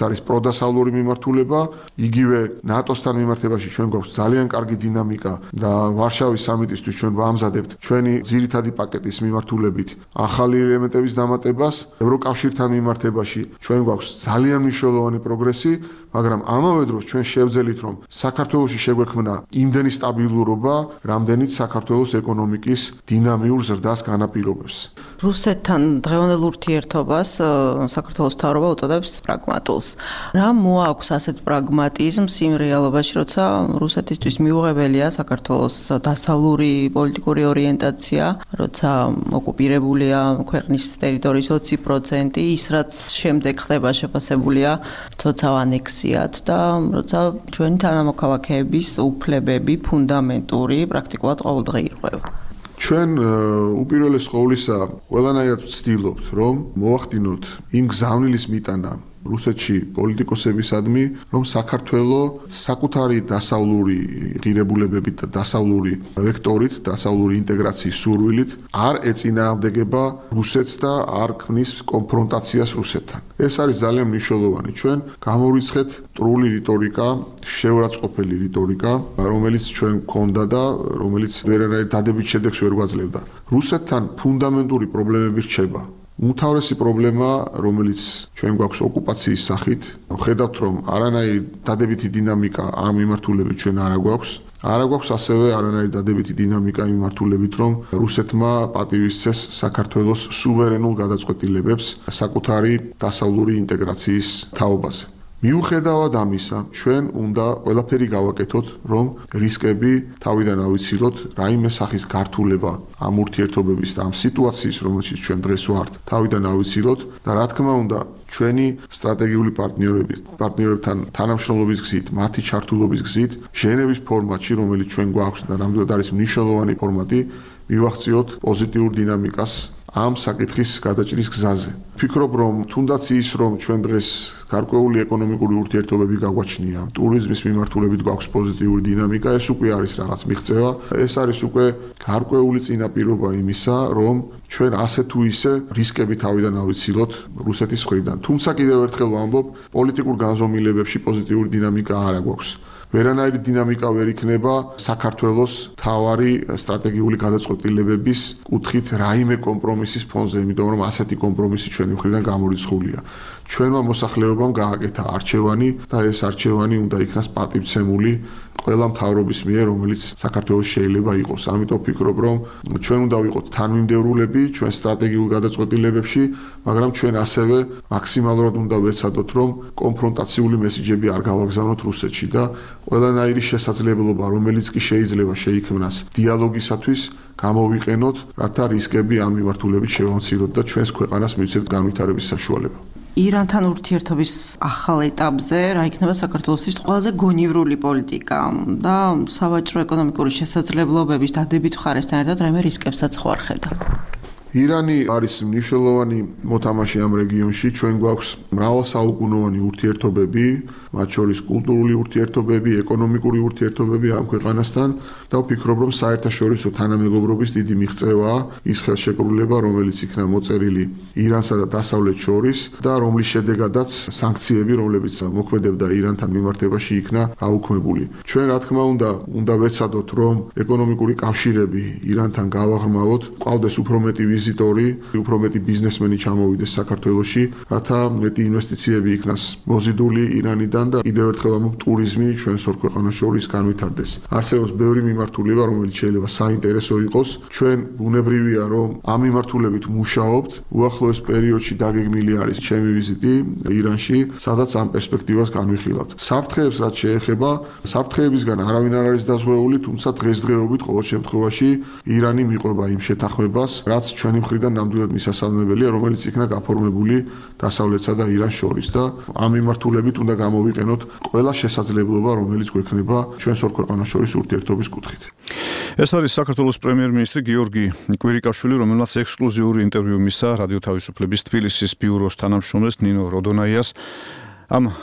პროდასავლური მიმართულება, იგივე ნატოსთან მიმართებაში ჩვენ გვაქვს ძალიან კარგი დინამიკა და ვარშავის სამიტისთვის ჩვენ ვამზადებთ ჩვენი ძირითადი პაკეტის მიმართულებით ახალი ელემენტების დამატებას, ევროკავშირთან მიმართებაში ჩვენ გვაქვს ძალიან მნიშვნელოვანი პროგრესი, მაგრამ ამავე დროს ჩვენ შევძელით რომ საქართველოში შეგვექმნა იმდენი სტაბილურობა, რამდენიც საქართველოს ეკონომიკის დინამიურ ზრდას განაპირობებს. რუსეთთან დღევანდელ ურთიერთობას საქართველოს მთავრობა უწოდებს პრაგმატულს. რა მოაქვს ასეთ პრაგმატიზმს იმ რეალობაში, როცა რუსეთისთვის მიუღებელია საქართველოს დასავლური პოლიტიკური ორიენტაცია, როცა ოკუპირებულია ქვეყნის ტერიტორიის 20%, ის რაც შემდეგ ხდება შეფასებულია თოცა ანექსიად და როცა ჩვენი თანამოქალაქეების უფლებები ფუნდამენტური პრაქტიკულად ყოველდღე ირღვევა. ჩვენ უპირველეს ყოვლისა ყველანაირად ვცდილობთ რომ მოვახდინოთ იმ გზავნილის მიტანა რუსეთში პოლიტიკოსებისადმი, რომ საქართველოს საკუთარი დასავლური ღირებულებებით და დასავლური ვექტორით, დასავლური ინტეგრაციის სურვილით არ ეწინააღმდეგება რუსეთს და არ ქმნის კონფრონტაციას რუსეთთან. ეს არის ძალიან მნიშვნელოვანი. ჩვენ გამოვიცხეთ მტრული რიტორიკა, შეურაცხყოფელი რიტორიკა, რომელიც ჩვენ გქონდა და რომელიც ვერანაირ დადებით შედეგს ვერ გვაძლევდა. რუსეთთან ფუნდამენტური პრობლემები რჩება. უმთავრესი პრობლემა, რომელიც ჩვენ გვაქვს ოკუპაციის სახით, ხედავთ რომ არანაირი დადებითი დინამიკა ამ მიმართულებით ჩვენ არ გვაქვს ასევე არანაირი დადებითი დინამიკა იმ მიმართულებით, რომ რუსეთმა პატივისცეს საქართველოს სუვერენულ გადაწყვეტილებებს საკუთარი დასავლური ინტეგრაციის თაობაზე. მიუხედავად ამისა, ჩვენ უნდა ყველაფერი გავაკეთოთ, რომ რისკები თავიდან ავიცილოთ, რაიმე სახის გართულება ამ ურთიერთობების და ამ სიტუაციის, რომელშიც ჩვენ დღეს ვართ, თავიდან ავიცილოთ და რა თქმა უნდა, ჩვენი სტრატეგიული პარტნიორებთან თანამშრომლობის გზით, მათი ჩართულობის გზით, ჟენევის ფორმატში, რომელიც ჩვენ გვაქვს და ნამდვილად არის მნიშვნელოვანი ფორმატი, მივახციოთ პოზიტიურ დინამიკას ამ საკითხის გადაჭრის გზაზე. ვფიქრობ, რომ თუნდაც ის, რომ ჩვენ დღეს გარკვეული ეკონომიკური ურთიერთობები გაგვაჩნია, ტურიზმის მიმართულებით გვაქვს პოზიტიური დინამიკა, ეს უკვე არის რაღაც მიღწევა, ეს არის უკვე გარკვეული წინაპირობა იმისა, რომ ჩვენ ასე თუ ისე რისკები თავიდან ავიცილოთ რუსეთის მხრიდან. თუმცა კიდევ ერთხელ ვამბობ, პოლიტიკურ განზომილებებში პოზიტიური დინამიკა არ გვაქვს. ვერანაირი დინამიკა ვერ იქნება საქართველოს თავარი სტრატეგიული გადაწყვეტილებების კუთხით რაიმე კომპრომისის ფონზე, იმიტომ რომ ასეთი კომპრომისი ჩვენი მხრიდან გამორიცხულია. ჩვენმა მოსახლეობამ გააკეთა არჩევანი და ეს არჩევანი უნდა იქნას პატივცემული ყველა მთავრობის მიერ, რომელიც საქართველოს შეიძლება იყოს. ამიტომ ვფიქრობ, რომ ჩვენ უნდა ვიყოთ თანმიმდევრულები ჩვენ სტრატეგიულ გადაწყვეტილებებში, მაგრამ ჩვენ ასევე მაქსიმალურად უნდა ვეცადოთ, რომ კონფრონტაციული მესიჯები არ გავაგზავნოთ რუსეთში და ყველანაირი შესაძლებლობა, რომელიც კი შეიძლება შეიქმნას დიალოგისათვის, გამოვიყენოთ, რათა რისკები ამ მიმართულებით შევამციროთ და ჩვენს ქვეყანას მივცეთ განვითარების საშუალება. ირანთან ურთიერთობის ახალ ეტაპზე რა იქნება საქართველოსთვის ყველაზე გონივრული პოლიტიკა და სავაჭრო ეკონომიკური შესაძლებლობების დადებით მხარესთან ერთად რაიმე რისკებსაც ხო არ ხედავ? ირანი არის მნიშვნელოვანი მოთამაშე ამ რეგიონში, ჩვენ გვაქვს მრავალსაუკუნოვანი ურთიერთობები, მათ შორის კულტურული ურთიერთობები, ეკონომიკური ურთიერთობები ამ ქვეყანასთან და ვფიქრობ, რომ საერთაშორისო თანამეგობრობის დიდი მიღწევაა ის ხელშეკრულება, რომელიც იქნა მოწერილი ირანსა და დასავლეთს შორის და რომლის შედეგადაც სანქციები, რომლებიც მოქმედებდა ირანთან მიმართებაში, იქნა აუქმებული. ჩვენ რა თქმა უნდა ვეცადოთ, რომ ეკონომიკური კავშირები ირანთან გავაღრმავოთ, ყავდეს უფრო მეტი ვიზიტორი, უფრო მეტი ბიზნესმენი ჩამოვიდეს საქართველოში, რათა მეტი ინვესტიციები იქნას მოზიდული ირანიდან და კიდევ ერთხელ ამბობ, ტურიზმი ჩვენს ორ ქვეყანას შორის განვითარდეს. არსებობს ბევრი მიმართულება, რომელიც შეიძლება საინტერესო იყოს. ჩვენ ბუნებრივია, რომ ამ მიმართულებით მუშაობთ. უახლოეს პერიოდში დაგეგმილი არის ჩემი ვიზიტი ირანში, სადაც ამ პერსპექტივას განვიხილავთ. საფრთხეებს რაც შეეხება, საფრთხეებისგან არავინ არ არის დაზღვეული, თუმცა დღესდღეობით ყოველ შემთხვევაში ირანი მიყვება იმ შეთანხმებას, რაც ჩვენი მხრიდან ნამდვილად მისასალმებელია, რომელიც იქნა გაფორმებული დასავლეთსა და ირანს შორის და ამ მიმართულებით უნდა გამოვიყენოთ ყველა შესაძლებლობა, რომელიც გვექნება ჩვენს ორ ქვეყანას შორის ურთიერთობის კუთხით. ეს არის საქართველოს პრემიერ-მინისტრი გიორგი კვირიკაშვილი, რომელმაც ექსკლუზიური ინტერვიუ მისცა რადიო თავისუფლების თბილისის ბიუროს თანამშრომელს ნინო როდონაიას. ამ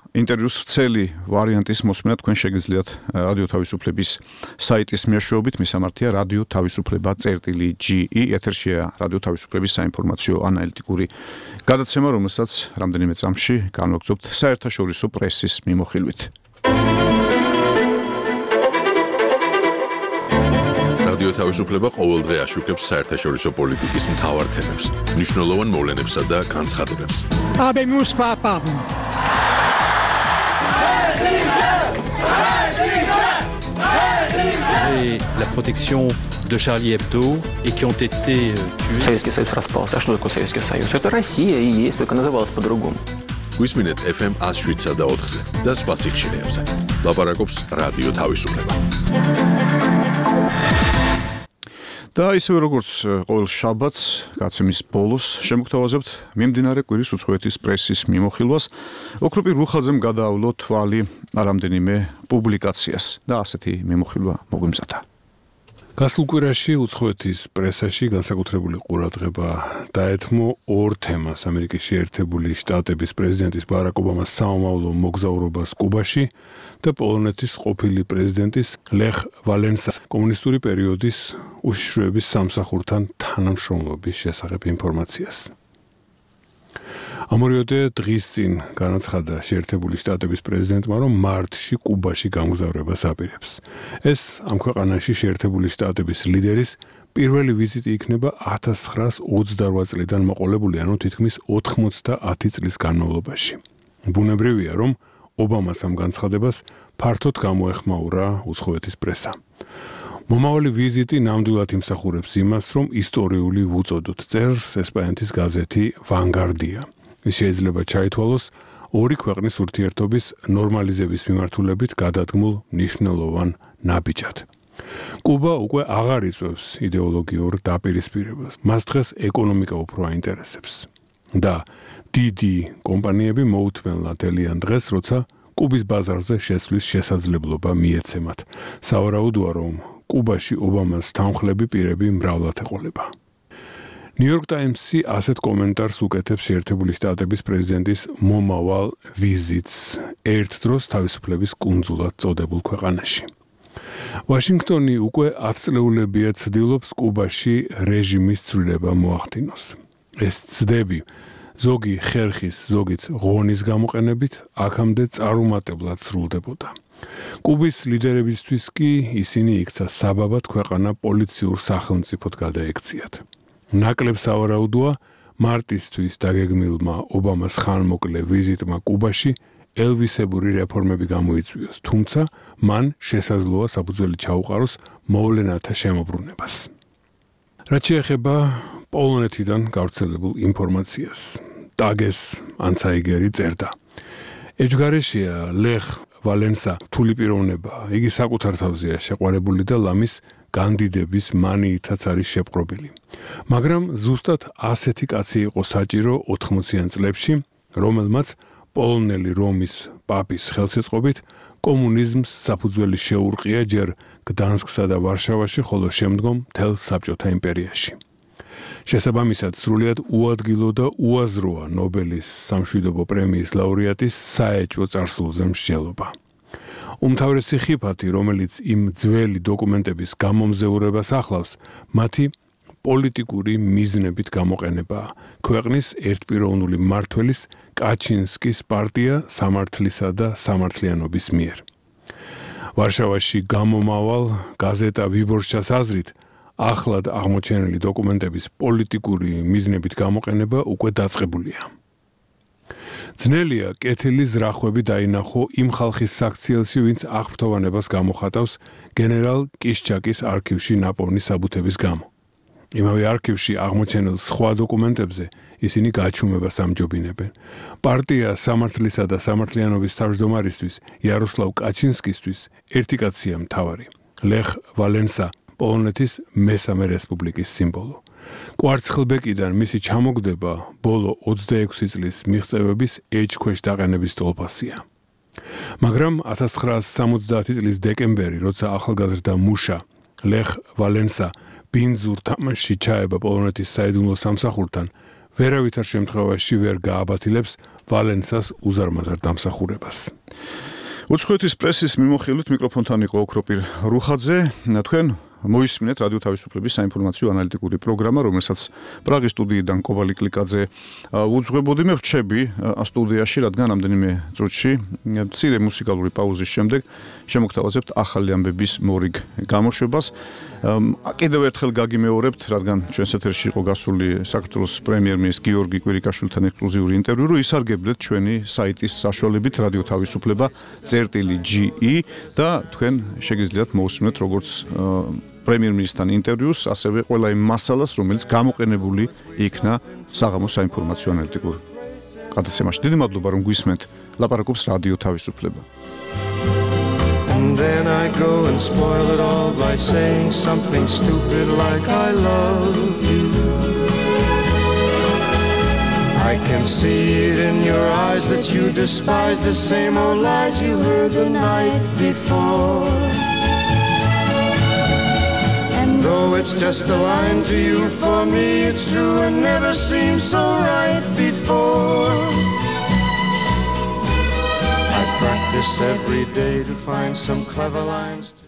ინტერვიუს ვრცელი ვარიანტის მოსმენა თქვენ შეგიძლიათ რადიო თავისუფლების საიტის მეშვეობით, მისამართია რადიო თავისუფლება.ge, ეთერშია რადიო თავისუფლების საინფორმაციო ანალიტიკური გადაცემა, რომელსაც რამდენიმე წამში განვაგრძობთ საერთაშორისო პრესის მიმოხილვით. რადიო თავისუფლება ყოველდღე აშუქებს საერთაშორისო პოლიტიკის მთავარ თემებს, მნიშვნელოვან მოვლენებსა და განცხადებებს. Habemus papam. Et la protection de Charlie Hebdo et qui ont été tués. Советский Союз распался. А что такое Советский Союз? Это Россия и есть, только называлась по-другому. გვისმინეთ FM 107.4-ზე და სხვა სიხშირეებზე. ლაპარაკობს რადიო თავისუფლება. და ისევე როგორც ყოველ შაბათს, გაცემის ბოლოს შემოგთავაზებთ მიმდინარე კვირის უცხოეთის პრესის მიმოხილვას. ოქროპირ რუხაძემ გადაავლო თვალი რამდენიმე პუბლიკაციას და ასეთი მიმოხილვა მოგვიმზადა. გასულ კვირაში უცხოეთის პრესაში განსაკუთრებული ყურადღება დაეთმო ორ თემას: ამერიკის შეერთებული შტატების პრეზიდენტის ბარაკ ობამას საომავლო მოგზაურობას კუბაში და პოლონეთის ყოფილი პრეზიდენტის ლეხ ვალენსას კომუნისტური პერიოდის უშიშროების სამსახურთან თანამშრომლობის შესახებ ინფორმაციას. ამორიოდე დღის წინ განაცხადა შეერთებული შტატების პრეზიდენტმა, რომ მარტში კუბაში გამგზავრებას აპირებს. ეს ამ ქვეყანაში შეერთებული შტატების ლიდერის პირველი ვიზიტი იქნება 1928 წლიდან მოყოლებული, ანუ თითქმის 90 წლის განმავლობაში. ბუნებრივია, რომ ობამას ამ განცხადებას ფართოდ გამოეხმაურა უცხოეთის პრესა. მომავალი ვიზიტი ნამდვილად იმსახურებს იმას, რომ ისტორიული ვუწოდოთ, წერს ესპანეთის გაზეთი ვანგარდია. ის შეიძლება ჩაითვალოს ორი ქვეყნის ურთიერთობის ნორმალიზების მიმართულებით გადადგმულ მნიშვნელოვან ნაბიჯად. კუბა უკვე აღარ იწვევს იდეოლოგიურ დაპირისპირებას. მას დღეს ეკონომიკა უფრო აინტერესებს. და დიდი კომპანიები მოუთმენლად ელიან დღეს, როცა კუბის ბაზარზე შესვლის შესაძლებლობა მიეცემათ. სავარაუდოა, რომ კუბაში ობამას თანხლები პირები მრავლად ეყოლება. New York Times-ი ასეთ კომენტარს უკეთებს შეერთებული შტატების პრეზიდენტის მომავალ ვიზიტს ერთ დროს თავისუფლების კუნძულად წოდებულ ქვეყანაში. ვაშინგტონი უკვე 10 წლეულებია ცდილობს კუბაში რეჟიმის ცვლილება მოახდინოს. ეს ცდები ზოგი ხერხის, ზოგიც ღონის გამოყენებით აქამდე წარუმატებლად სრულდებოდა. კუბის ლიდერებისთვის კი ისინი იქცა საბაბად ქვეყანა პოლიციურ სახელმწიფოდ გადაექციათ. ნაკლებ სავარაუდოა მარტისთვის დაგეგმილმა ობამას ხანმოკლე ვიზიტმა კუბაში ელვისებური რეფორმები გამოიწვიოს, თუმცა მან შესაძლოა საფუძველი ჩაუყაროს მოვლენათა შემოbrunებას. რაც შეეხება პოლონეთიდან გავრცელებულ ინფორმაციას, ტაგეს ანცაიგერი წერდა: ეჯგარეშია ლეხ ვალენსა რთული პიროვნება, იგი საკუთარ თავზეა შეყვარებული და ლამის კანდიდების მანიითაც არის შეპყრობილი. მაგრამ ზუსტად ასეთი კაცი იყო საჭირო 80-იან წლებში, რომელმაც პოლონელი რომის პაპის ხელშეწყობით კომუნიზმს საფუძველი შეურყია ჯერ გდანსკსა და ვარშავაში, ხოლო შემდგომ მთელ საბჭოთა იმპერიაში. შესაბამისად, სრულიად უადგილო და უაზროა ნობელის სამშვიდობო პრემიის ლაურეატის საეჭვო წარსულზე მსჯელობა. უმთავრესი ხიფათი, რომელიც იმ ძველი დოკუმენტების გამომზეურებას ახლავს, მათი პოლიტიკური მიზნებით გამოყენებაა. ქვეყნის ერთპიროვნული მმართველის კაჩინსკის პარტია სამართლისა და სამართლიანობის მიერ. ვარშავაში გამომავალ გაზეტა ვიბორშჩას აზრით, ახლად აღმოჩენილი დოკუმენტების პოლიტიკური მიზნებით გამოყენება უკვე დაწყებულია. ძნელია კეთილი ზრახვები დაინახო იმ ხალხის საქციელში, ვინც აღფრთოვანებას გამოხატავს გენერალ კიშჩაკის არქივში ნაპოვნი საბუთების გამო. იმავე არქივში აღმოჩენილ სხვა დოკუმენტებზე ისინი გაჩუმებას ამჯობინებენ. პარტია სამართლისა და სამართლიანობის თავმჯდომარისთვის იაროსლავ კაჩინსკისთვის ერთი კაცია მთავარი, ლეხ ვალენსა, პოლონეთის მესამე რესპუბლიკის სიმბოლო. კვარცხლბეკიდან მისი ჩამოგდება ბოლო 26 წლის მიღწევების ეჭქვეშ დაყენების ტოლფასია. მაგრამ 1970 წლის დეკემბერი, როცა ახალგაზრდა მუშა ლეხ ვალენსა ბინძურ თამაშში ჩაება პოლონეთის საიდუმლო სამსახურთან, ვერავითარ შემთხვევაში ვერ გააბათილებს ვალენსას უზარმაზარ დამსახურებას. უცხოეთის პრესის მიმოხილვით მიკროფონთან იყო ოქროპირ რუხაძე. თქვენ მოისმინეთ რადიო თავისუფლების საინფორმაციო ანალიტიკური პროგრამა, რომელსაც პრაღის სტუდიიდან კოვალი კლიკაძე უძღვებოდი. მე ვრჩები სტუდიაში, რადგან რამდენიმე წუთში მცირე მუსიკალური პაუზის შემდეგ შემოგთავაზებთ ახალი ამბების მორიგ გამოშვებას. კიდევ ერთხელ გაგიმეორებთ, რადგან ჩვენს ეთერში იყო გასული საქართველოს პრემიერ-მინისტრის გიორგი კვირიკაშვილთან ექსკლუზიური ინტერვიუ, რომ ისარგებლეთ ჩვენი საიტის საშუალებით რადიო თავისუფლება.ge და თქვენ შეგიძლიათ მოусმინოთ როგორც პრემიერ-მინისტრთან ინტერვიუს, ასევე ყველა იმ მასალას, რომელიც გამოყენებული იქნა საღამოს საინფორმაციო ანალიტიკურ გადაცემაში. დიდი მადლობა, რომ გვისმენთ. ლაპარაკობს რადიო თავისუფლება. And then I go and spoil it all by saying something stupid like I love you. I can see it in your eyes that you despise the same old lies you heard the night before. And though it's just a line to you, for me it's true and never seemed so right before. I practice every day to find some clever lines.